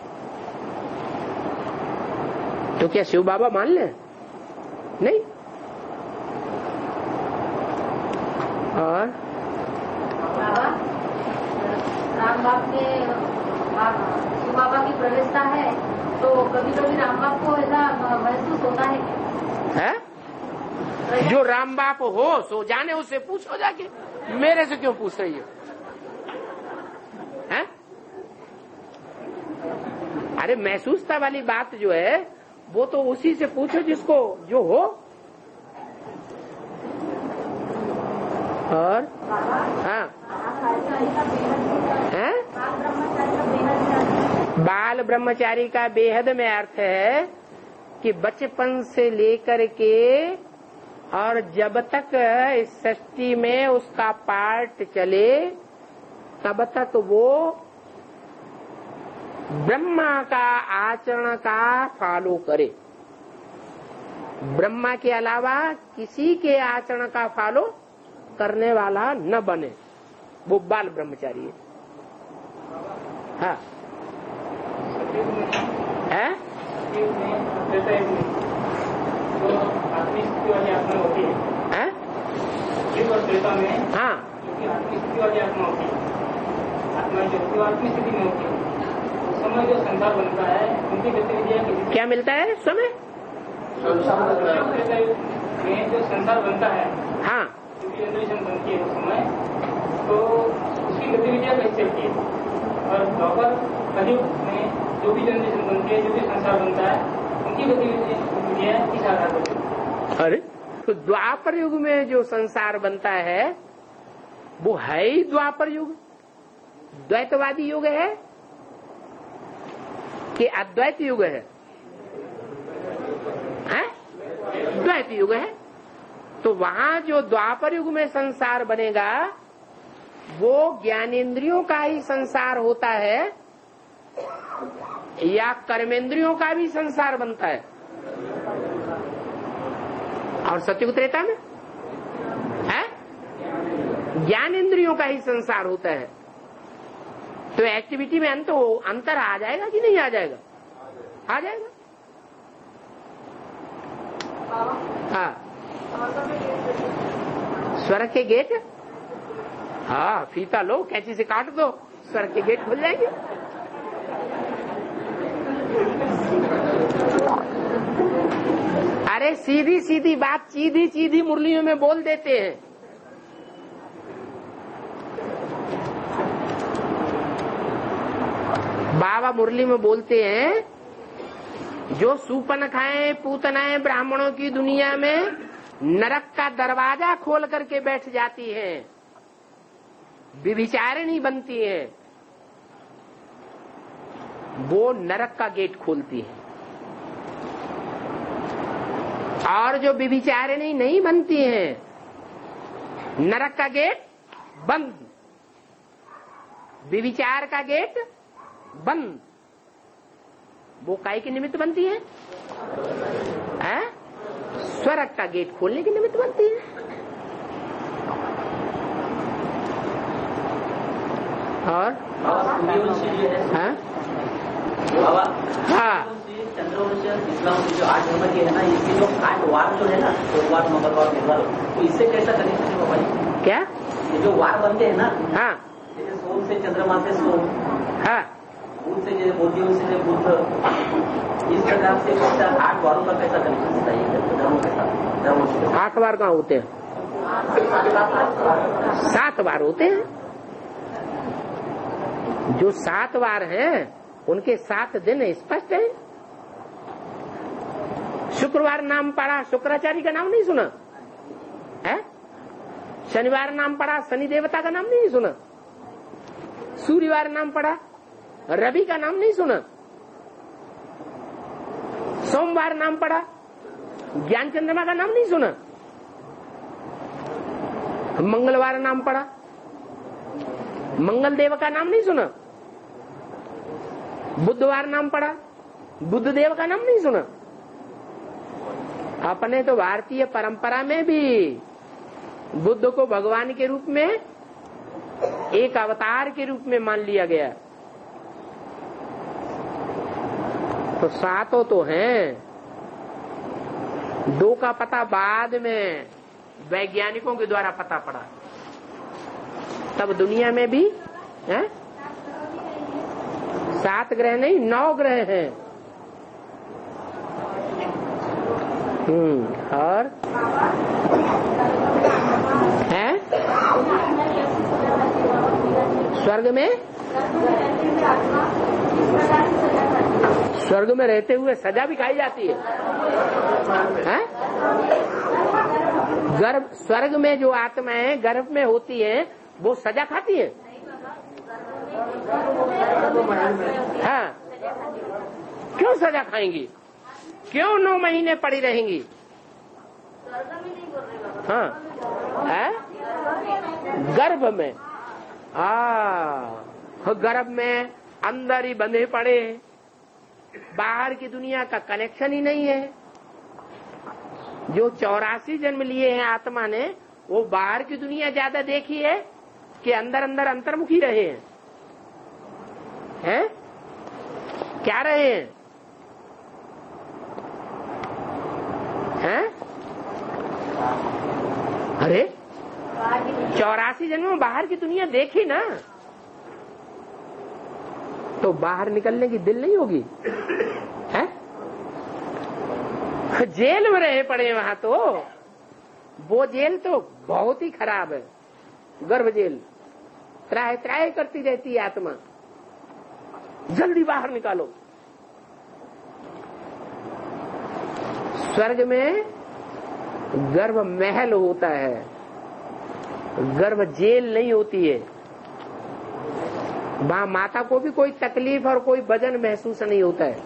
तो क्या शिव बाबा मान लें? नहीं। और बाबा, राम बाप में शिव बाबा की प्रवेशता है, तो कभी कभी राम बाप को ऐसा महसूस होता है? जो राम बाप हो सो जाने, उससे पूछो जाके, मेरे से क्यों पूछ रही हो? है? अरे महसूसता वाली बात जो है वो तो उसी से पूछो जिसको जो हो। और हाँ, है? बाल ब्रह्मचारी का बेहद में अर्थ है कि बचपन से लेकर के और जब तक इस सृष्टि में उसका पार्ट चले तब तक वो ब्रह्मा का आचरण का फॉलो करे, ब्रह्मा के अलावा किसी के आचरण का फॉलो करने वाला न बने, वो बाल ब्रह्मचारी है। हाँ है हाँ आत्मा जो आत्मी स्थिति में होती है उस समय जो संसार बनता है उनकी गतिविधियाँ क्या मिलता है समय में जो संसार बनता है, हाँ जो भी जनरेशन बनती है उस समय, तो उसकी गतिविधियाँ कैसे चलती है। और द्वापर कलयुग में जो भी जनरेशन बनती है, जो भी संसार बनता है, उनकी गतिविधियाँ किस आधार पर। अरे तो द्वापर युग में जो संसार बनता है वो है ही द्वापर युग, द्वैतवादी युग है कि अद्वैत युग है? द्वैत युग है। तो वहां जो द्वापर युग में संसार बनेगा वो ज्ञानेंद्रियों का ही संसार होता है या कर्मेंद्रियों का भी संसार बनता है? और सत्युग त्रेता में है ज्ञानेंद्रियों का ही संसार होता है। तो एक्टिविटी में अंतर आ जाएगा कि नहीं आ जाएगा? आ जाएगा। हाँ स्वर्ग के गेट, हाँ फीता लो कैंची से काट दो, स्वर्ग के गेट खुल जाएंगे। अरे सीधी सीधी बात सीधी सीधी मुरलियों में बोल देते हैं। बाबा मुरली में बोलते हैं जो सूपन खाए पूतनाएं ब्राह्मणों की दुनिया में नरक का दरवाजा खोल करके बैठ जाती है, व्यभिचारिणी बनती है, वो नरक का गेट खोलती है। और जो व्यभिचारिणी नहीं बनती है नरक का गेट बंद, व्यभिचार का गेट बंद, वो काय के निमित्त बनती है? स्वर्ग का गेट खोलने के निमित्त बनती है। और हाँ चंद्रवंश इस्लाम की जो 8 नंबर की है ना, इसकी जो 8 वार जो है ना, तो वार नंबर और निर्वाल, तो इससे कैसा कनेक्शन है बाबा जी? क्या ये जो वार बनते हैं ना, हाँ जैसे सोम से चंद्रमा से सोम, हाँ बुध से जैसे बुद्धियों से बुध, इस प्रकार से 8 वारों का कैसा कनेक्शन बताइए धर्मों के साथ? धर्मों से 8 बार कहाँ होते हैं? 7 बार होते हैं। जो 7 बार हैं उनके 7 दिन स्पष्ट है। शुक्रवार नाम पड़ा, शुक्राचार्य का नाम नहीं सुना है? शनिवार नाम पड़ा, शनि देवता का नाम नहीं सुना? सूर्यवार नाम पड़ा, रवि का नाम नहीं सुना? सोमवार नाम पड़ा, ज्ञान चंद्रमा का नाम नहीं सुना? मंगलवार नाम पड़ा, मंगल देव का नाम नहीं सुना? बुधवार नाम पड़ा, बुद्ध देव का नाम नहीं सुना? अपने तो भारतीय परंपरा में भी बुद्ध को भगवान के रूप में, एक अवतार के रूप में मान लिया गया। तो 7 तो हैं, 2 का पता बाद में वैज्ञानिकों के द्वारा पता पड़ा। तब दुनिया में भी है 7 ग्रह नहीं 9 ग्रह हैं। और है स्वर्ग में रहते हुए सजा भी खाई जाती है? गर्भ स्वर्ग में जो आत्माएं गर्भ में होती है वो सजा खाती है? हाँ क्यों सजा खाएंगी? क्यों 9 महीने पड़ी रहेंगी? हाँ गर्भ में, गर्भ में अंदर ही बंधे पड़े, बाहर की दुनिया का कनेक्शन ही नहीं है। जो 84 जन्म लिए हैं आत्मा ने, वो बाहर की दुनिया ज्यादा देखी है कि अंदर अंदर अंतर्मुखी रहे हैं? क्या रहे हैं? अरे 84 जन्म में बाहर की दुनिया देखी ना, तो बाहर निकलने की दिल नहीं होगी? है? जेल में रहे पड़े वहां, तो वो जेल तो बहुत ही खराब है, गर्भ जेल। त्राय त्राय करती रहती है आत्मा, जल्दी बाहर निकालो। स्वर्ग में गर्भ महल होता है, गर्भ जेल नहीं होती है। वहां माता को भी कोई तकलीफ और कोई वजन महसूस नहीं होता है।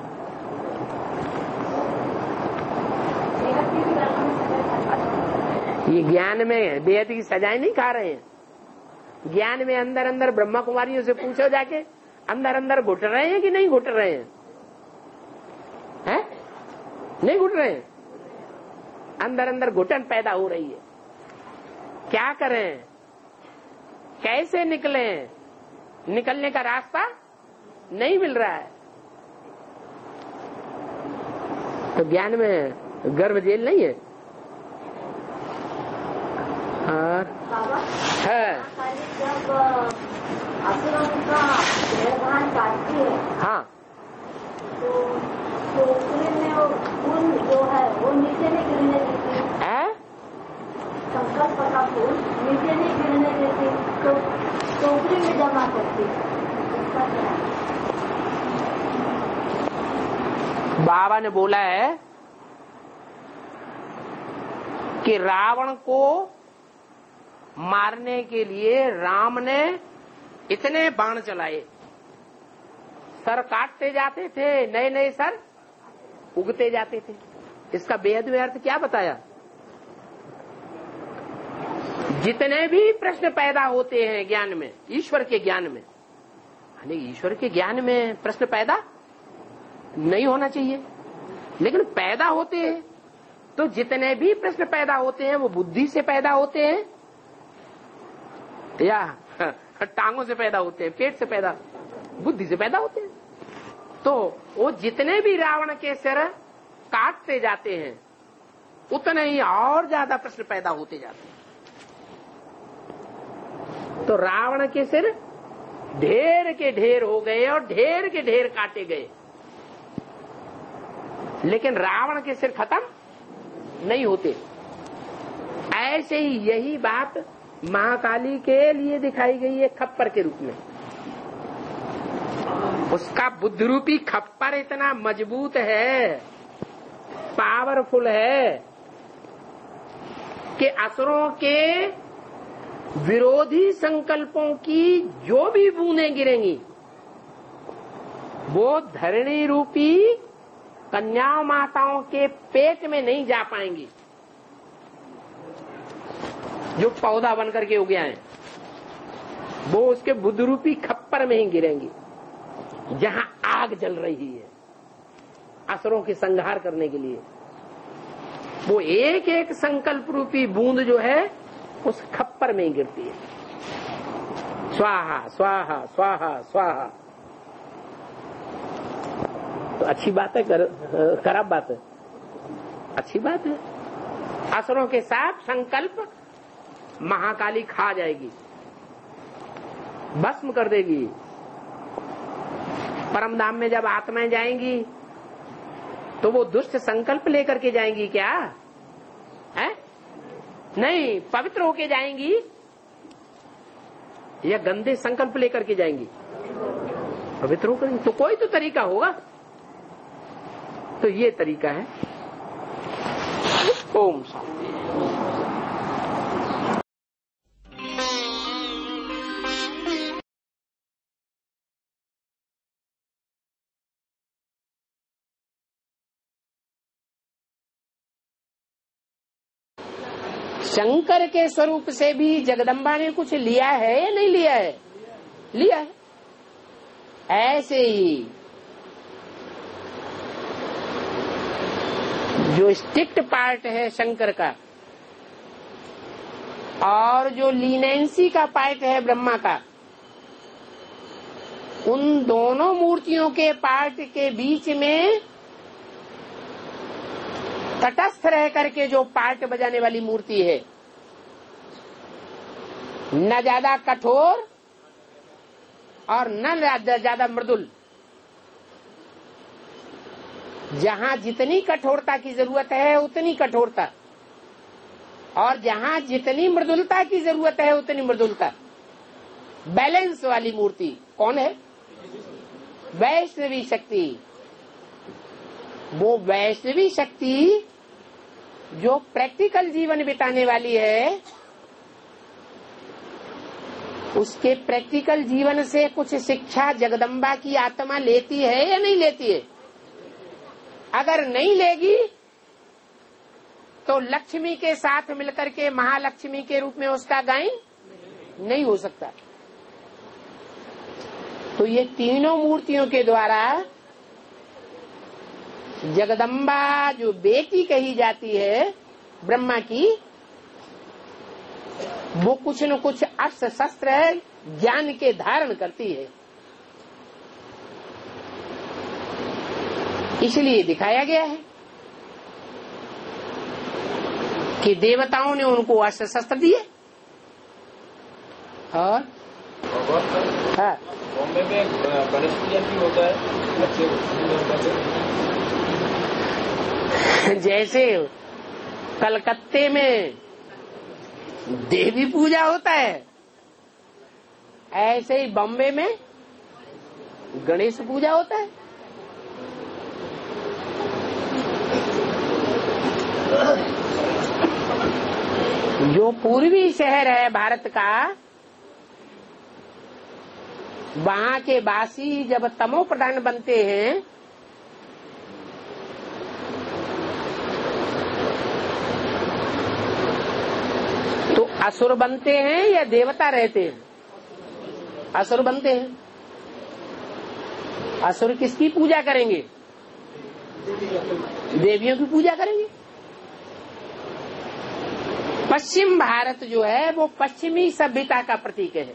ये ज्ञान में बेहद की सजाएं नहीं खा रहे हैं। ज्ञान में अंदर अंदर ब्रह्मा कुमारियों से पूछो जाके, अंदर अंदर घुट रहे हैं कि नहीं घुट रहे हैं? हैं? नहीं घुट रहे हैं, अंदर अंदर घुटन पैदा हो रही है। क्या करें, कैसे निकले? निकलने का रास्ता नहीं मिल रहा है। तो ज्ञान में गर्भ जेल नहीं है। है जब असुरों का देहभान काटती है, हाँ, तो उसमें वो फूल जो है वो नीचे नहीं गिरने देती है। संकल्प का फूल नीचे नहीं गिरने देती, तो टोकरी में जमा करती है। बाबा ने बोला है कि रावण को मारने के लिए राम ने इतने बाण चलाए, सर काटते जाते थे, नए नए सर उगते जाते थे। इसका बेहद में अर्थ क्या बताया? जितने भी प्रश्न पैदा होते हैं ज्ञान में, ईश्वर के ज्ञान में, ईश्वर के ज्ञान में प्रश्न पैदा नहीं होना चाहिए, लेकिन पैदा होते हैं। तो जितने भी प्रश्न पैदा होते हैं वो बुद्धि से पैदा होते हैं या टांगों से पैदा होते हैं, पेट से पैदा, बुद्धि से पैदा होते हैं। तो वो जितने भी रावण के सिर काटते जाते हैं उतने ही और ज्यादा प्रश्न पैदा होते जाते हैं। तो रावण के सिर ढेर के ढेर हो गए और ढेर के ढेर काटे गए, लेकिन रावण के सिर खत्म नहीं होते। ऐसे ही यही बात महाकाली के लिए दिखाई गई है खप्पर के रूप में। उसका बुद्ध रूपी खप्पर इतना मजबूत है, पावरफुल है कि असुरों के विरोधी संकल्पों की जो भी बूंदें गिरेंगी वो धरणी रूपी कन्या माताओं के पेट में नहीं जा पाएंगी, जो पौधा बन करके उगे हैं। वो उसके बुद्ध रूपी खप्पर में ही गिरेंगी, जहां आग जल रही है असुरों के संहार करने के लिए। वो एक एक संकल्प रूपी बूंद जो है उस खप्पर में ही गिरती है। स्वाहा स्वाहा स्वाहा स्वाहा। तो अच्छी बात है, खराब बात है? अच्छी बात है। असुरों के साथ संकल्प महाकाली खा जाएगी, भस्म कर देगी। परम धाम में जब आत्माएं जाएंगी तो वो दुष्ट संकल्प लेकर के जाएंगी क्या? है? नहीं, पवित्र होके जाएंगी या गंदे संकल्प लेकर के जाएंगी? पवित्र होकर। तो कोई तो तरीका होगा। तो ये तरीका है। ओम शांति। शंकर के स्वरूप से भी जगदम्बा ने कुछ लिया है या नहीं लिया है? लिया है। ऐसे ही जो स्ट्रिक्ट पार्ट है शंकर का, और जो लीनेंसी का पार्ट है ब्रह्मा का, उन दोनों मूर्तियों के पार्ट के बीच में तटस्थ रह करके जो पार्ट बजाने वाली मूर्ति है, न ज्यादा कठोर और न ज्यादा मृदुल, जहां जितनी कठोरता की जरूरत है उतनी कठोरता, और जहां जितनी मृदुलता की जरूरत है उतनी मृदुलता, बैलेंस वाली मूर्ति कौन है? वैष्णवी शक्ति। वो वैष्णवी शक्ति जो प्रैक्टिकल जीवन बिताने वाली है, उसके प्रैक्टिकल जीवन से कुछ शिक्षा जगदम्बा की आत्मा लेती है या नहीं लेती है? अगर नहीं लेगी तो लक्ष्मी के साथ मिलकर के महालक्ष्मी के रूप में उसका गायन नहीं हो सकता। तो ये तीनों मूर्तियों के द्वारा जगदम्बा जो बेटी कही जाती है ब्रह्मा की, वो कुछ न कुछ अस्त्र शस्त्र ज्ञान के धारण करती है। इसलिए दिखाया गया है कि देवताओं ने उनको अस्त्र शस्त्र दिए। और हाँ, बॉम्बे में गणेश पूजा भी होता है, जैसे कलकत्ते में देवी पूजा होता है, ऐसे ही बॉम्बे में गणेश पूजा होता है। जो पूर्वी शहर है भारत का, वहाँ के वासी जब तमो प्रधान बनते हैं तो असुर बनते हैं या देवता रहते हैं? असुर बनते हैं। असुर किसकी पूजा करेंगे? देवियों की पूजा करेंगे। पश्चिम भारत जो है वो पश्चिमी सभ्यता का प्रतीक है।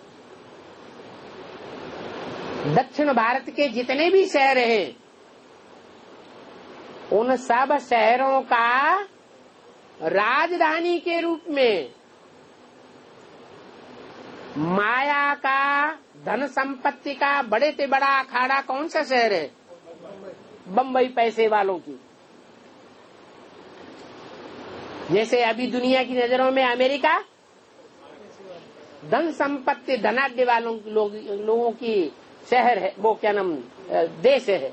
दक्षिण भारत के जितने भी शहर हैं, उन सब शहरों का राजधानी के रूप में माया का, धन संपत्ति का बड़े से बड़ा अखाड़ा कौन सा शहर है? बम्बई पैसे वालों की। जैसे अभी दुनिया की नजरों में अमेरिका धन संपत्ति धनाढ्य वालों लोगों की शहर है, वो क्या नाम देश है।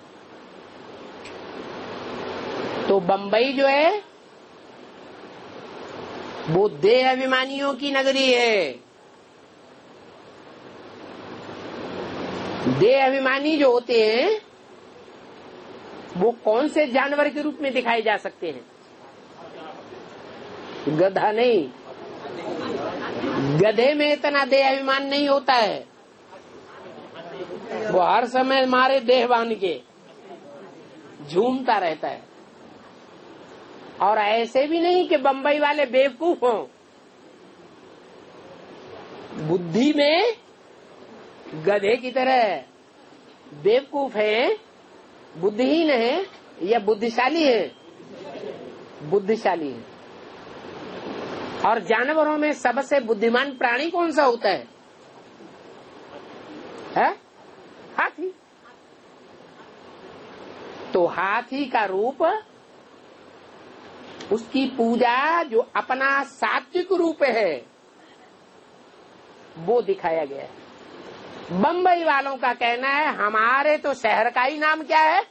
तो बम्बई जो है वो देह अभिमानियों की नगरी है। देह अभिमानी जो होते हैं वो कौन से जानवर के रूप में दिखाए जा सकते हैं? गधा नहीं, गधे में इतना देह अभिमान नहीं होता है। वो हर समय मारे देह बांध के झूमता रहता है। और ऐसे भी नहीं कि बम्बई वाले बेवकूफ हों, बुद्धि में गधे की तरह बेवकूफ है, बुद्धिहीन है या बुद्धिशाली है? बुद्धिशाली है। और जानवरों में सबसे बुद्धिमान प्राणी कौन सा होता है? हाथी। तो हाथी का रूप, उसकी पूजा जो अपना सात्विक रूप है वो दिखाया गया है। बम्बई वालों का कहना है हमारे तो शहर का ही नाम क्या है?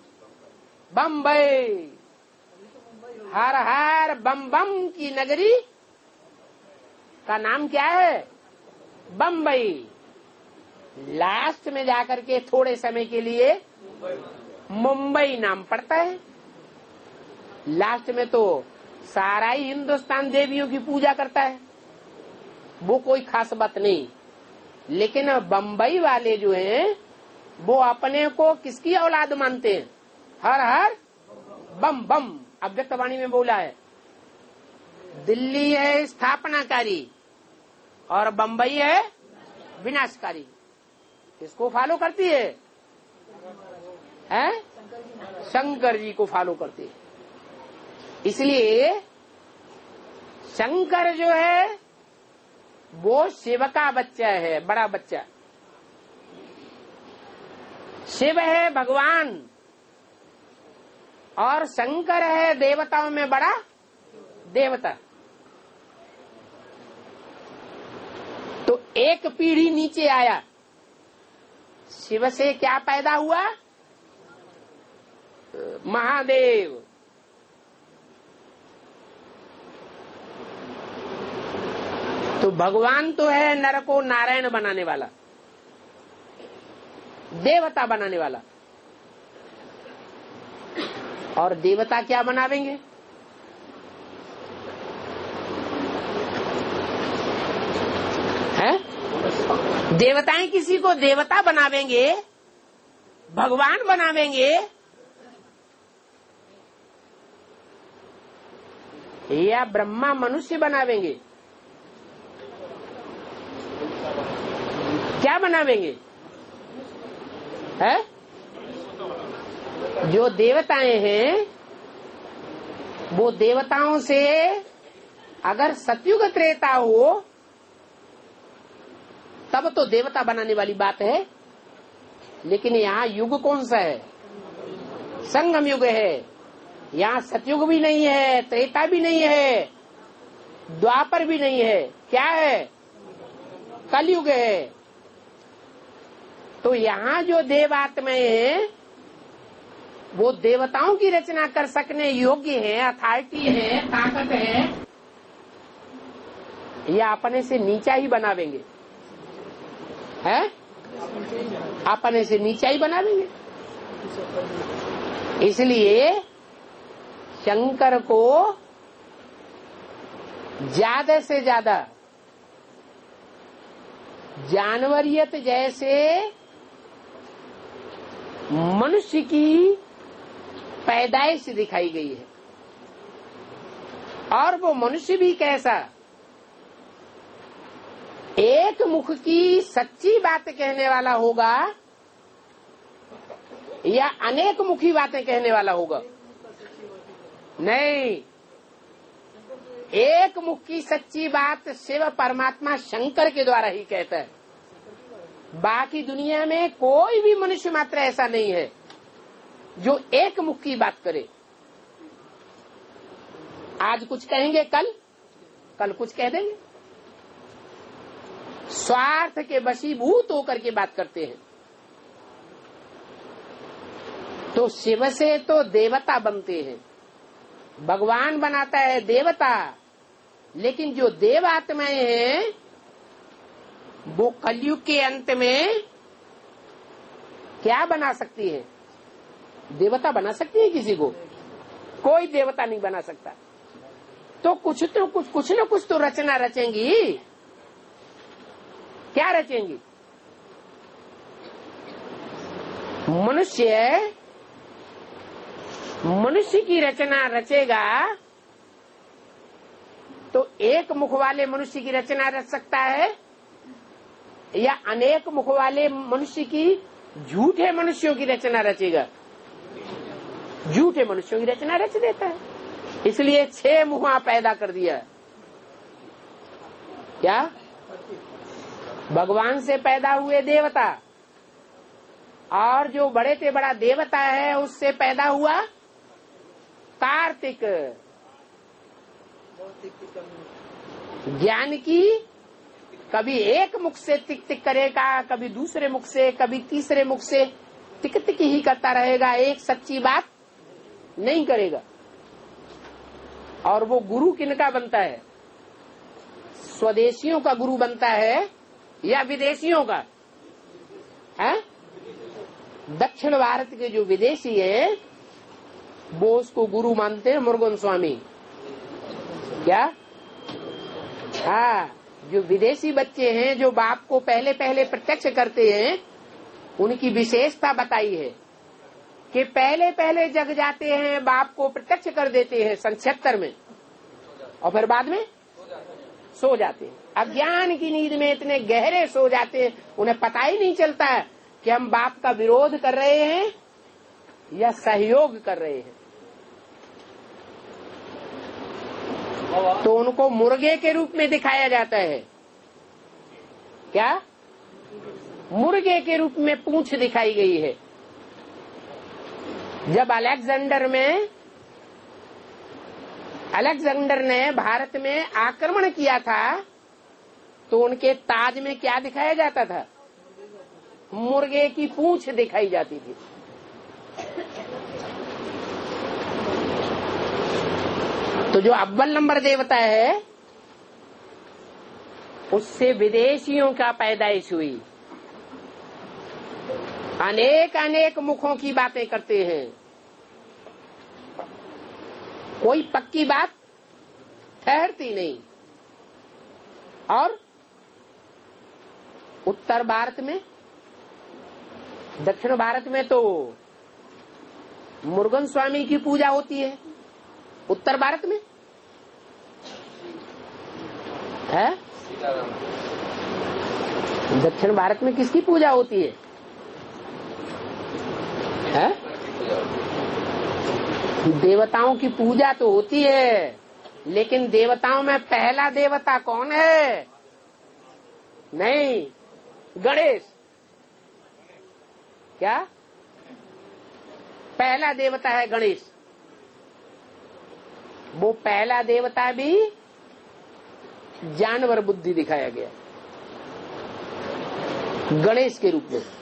बम्बई। हर हर बम बम की नगरी का नाम क्या है? बम्बई। लास्ट में जाकर के थोड़े समय के लिए मुंबई नाम पड़ता है। लास्ट में तो सारा ही हिंदुस्तान देवियों की पूजा करता है, वो कोई खास बात नहीं। लेकिन बम्बई वाले जो हैं वो अपने को किसकी औलाद मानते हैं? हर हर बम बम। अव्यक्त वाणी में बोला है दिल्ली है स्थापनाकारी और बंबई है विनाशकारी। किसको फॉलो करती है? शंकर जी को फॉलो करती है। इसलिए शंकर जो है वो शिव का बच्चा है, बड़ा बच्चा। शिव है भगवान और शंकर है देवताओं में बड़ा देवता। तो एक पीढ़ी नीचे आया, शिव से क्या पैदा हुआ? महादेव। तो भगवान तो है नर को नारायण बनाने वाला, देवता बनाने वाला। और देवता क्या बनावेंगे? हैं? देवताएं किसी को देवता बनावेंगे, भगवान बनावेंगे, या ब्रह्मा मनुष्य बनावेंगे? क्या बनावेंगे? है? जो देवताएं हैं वो देवताओं से अगर सतयुग त्रेता हो तब तो देवता बनाने वाली बात है। लेकिन यहाँ युग कौन सा है? संगम युग है। यहाँ सतयुग भी नहीं है, त्रेता भी नहीं है, द्वापर भी नहीं है। क्या है? कलयुग है। तो यहाँ जो देवात्माएं हैं वो देवताओं की रचना कर सकने योग्य है, अथॉरिटी है, ताकत है, या अपने से नीचा ही बनावेंगे? है? अपने से नीचा ही बनावेंगे। इसलिए शंकर को ज्यादा से ज्यादा जानवरियत जैसे मनुष्य की पैदाइश दिखाई गई है। और वो मनुष्य भी कैसा? एक मुख की सच्ची बात कहने वाला होगा या अनेक मुखी बातें कहने वाला होगा? नहीं, एक मुख की सच्ची बात शिव परमात्मा शंकर के द्वारा ही कहता है। बाकी दुनिया में कोई भी मनुष्य मात्र ऐसा नहीं है जो एक मुख की बात करे। आज कुछ कहेंगे, कल कुछ कह देंगे। स्वार्थ के वशीभूत होकर के बात करते हैं। तो शिव से तो देवता बनते हैं, भगवान बनाता है देवता। लेकिन जो देव आत्माएं हैं वो कलयुग के अंत में क्या बना सकती है? देवता बना सकती है किसी को? कोई देवता नहीं बना सकता। तो कुछ न कुछ तो रचना रचेंगी। क्या रचेंगी? मनुष्य की रचना रचेगा तो एक मुख वाले मनुष्य की रचना रच सकता है या अनेक मुख वाले मनुष्य की झूठे मनुष्यों की रचना रचेगा? झूठे मनुष्यों की रचना रच देता है। इसलिए 6 मुहा पैदा कर दिया। क्या? भगवान से पैदा हुए देवता, और जो बड़े से बड़ा देवता है उससे पैदा हुआ कार्तिक। ज्ञान की कभी एक मुख से टिक टिक करेगा, कभी दूसरे मुख से, कभी तीसरे मुख से टिक टिक ही करता रहेगा, एक सच्ची बात नहीं करेगा। और वो गुरु किनका बनता है? स्वदेशियों का गुरु बनता है या विदेशियों का? है? दक्षिण भारत के जो विदेशी हैं वो उसको गुरु मानते हैं, मुरुगन स्वामी। क्या? हाँ, जो विदेशी बच्चे हैं जो बाप को पहले पहले प्रत्यक्ष करते हैं उनकी विशेषता बताई है कि पहले पहले जग जाते हैं, बाप को प्रत्यक्ष कर देते हैं। सन 76 में और फिर बाद में सो जाते हैं। अज्ञान की नींद में इतने गहरे सो जाते हैं, उन्हें पता ही नहीं चलता है कि हम बाप का विरोध कर रहे हैं या सहयोग कर रहे हैं। तो उनको मुर्गे के रूप में दिखाया जाता है। क्या? मुर्गे के रूप में पूंछ दिखाई गई है। जब अलेक्जेंडर ने भारत में आक्रमण किया था तो उनके ताज में क्या दिखाया जाता था? मुर्गे की पूंछ दिखाई जाती थी। तो जो अव्वल नंबर देवता है उससे विदेशियों का पैदाइश हुई। अनेक अनेक मुखों की बातें करते हैं, कोई पक्की बात ठहरती नहीं। और उत्तर भारत में, दक्षिण भारत में तो मुर्गन स्वामी की पूजा होती है। उत्तर भारत में है, दक्षिण भारत में किसकी पूजा होती है? देवताओं की पूजा तो होती है, लेकिन देवताओं में पहला देवता कौन है? नहीं, गणेश। क्या? पहला देवता है गणेश। वो पहला देवता भी जानवर बुद्धि दिखाया गया गणेश के रूप में।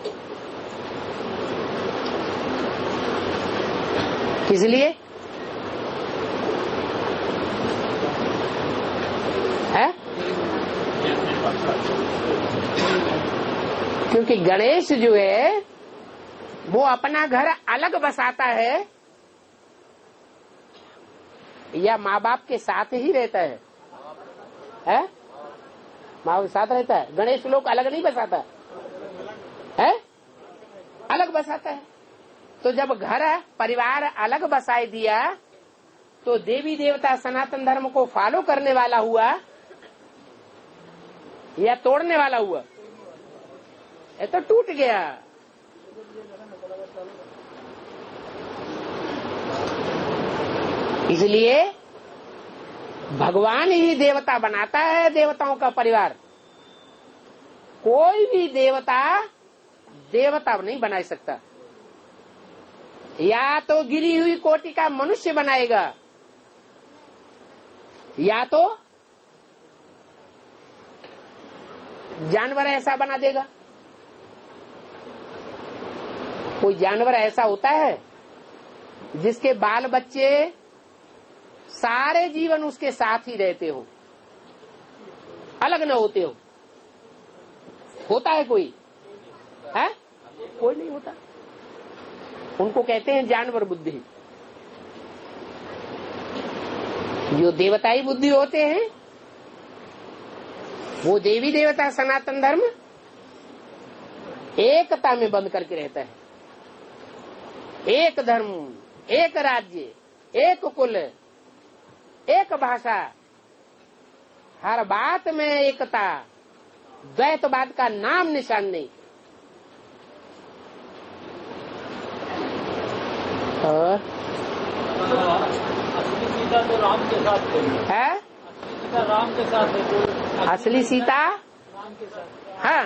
किस लिए? है? क्योंकि गणेश जो है वो अपना घर अलग बसाता है या माँ बाप के साथ ही रहता है? माँ के साथ रहता है। गणेश लोग अलग नहीं बसाता है, अलग बसाता है। तो जब घर परिवार अलग बसाए दिया तो देवी देवता सनातन धर्म को फॉलो करने वाला हुआ या तोड़ने वाला हुआ? ये तो टूट गया। इसलिए भगवान ही देवता बनाता है देवताओं का परिवार। कोई भी देवता नहीं बना सकता। या तो गिरी हुई कोटि का मनुष्य बनाएगा या तो जानवर ऐसा बना देगा। कोई जानवर ऐसा होता है जिसके बाल बच्चे सारे जीवन उसके साथ ही रहते हो, अलग न होते हो? होता है कोई? है? कोई नहीं होता। उनको कहते हैं जानवर बुद्धि। जो देवताई बुद्धि होते हैं वो देवी देवता सनातन धर्म एकता में बंद करके रहता है। एक धर्म, एक राज्य, एक कुल, एक भाषा, हर बात में एकता, द्वैतवाद का नाम निशान नहीं। और असली सीता तो राम के साथ है, राम के साथ है। असली सीता राम के साथ। हाँ,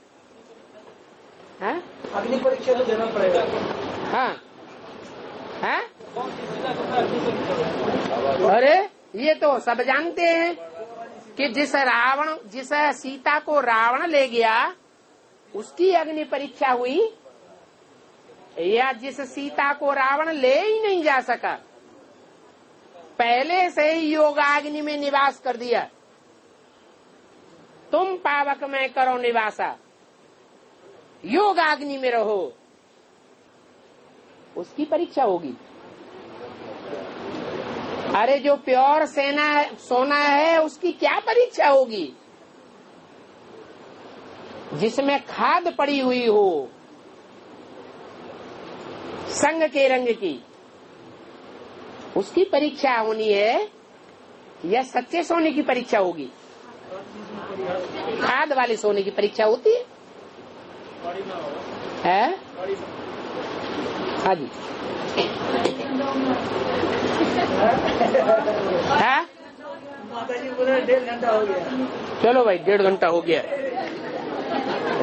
हाँ, अग्नि परीक्षा तो देना पड़ेगा। हाँ, हाँ। कौन सी सीता के साथ अग्नि परीक्षा? अरे ये तो सब जानते हैं कि जिस सीता को रावण ले गया उसकी अग्नि परीक्षा हुई, या जिस सीता को रावण ले ही नहीं जा सका पहले से ही योगाग्नि में निवास कर दिया। तुम पावक में करो निवासा, योगाग्नि में रहो, उसकी परीक्षा होगी। अरे जो प्योर सोना है उसकी क्या परीक्षा होगी? जिसमें खाद पड़ी हुई हो संग के रंग की, उसकी परीक्षा होनी है या सच्चे सोने की परीक्षा होगी? खाद वाले सोने की परीक्षा होती है? हाँ जी। हाँ, माता जी बोले 1.5 घंटा हो गया। चलो भाई 1.5 घंटा हो गया।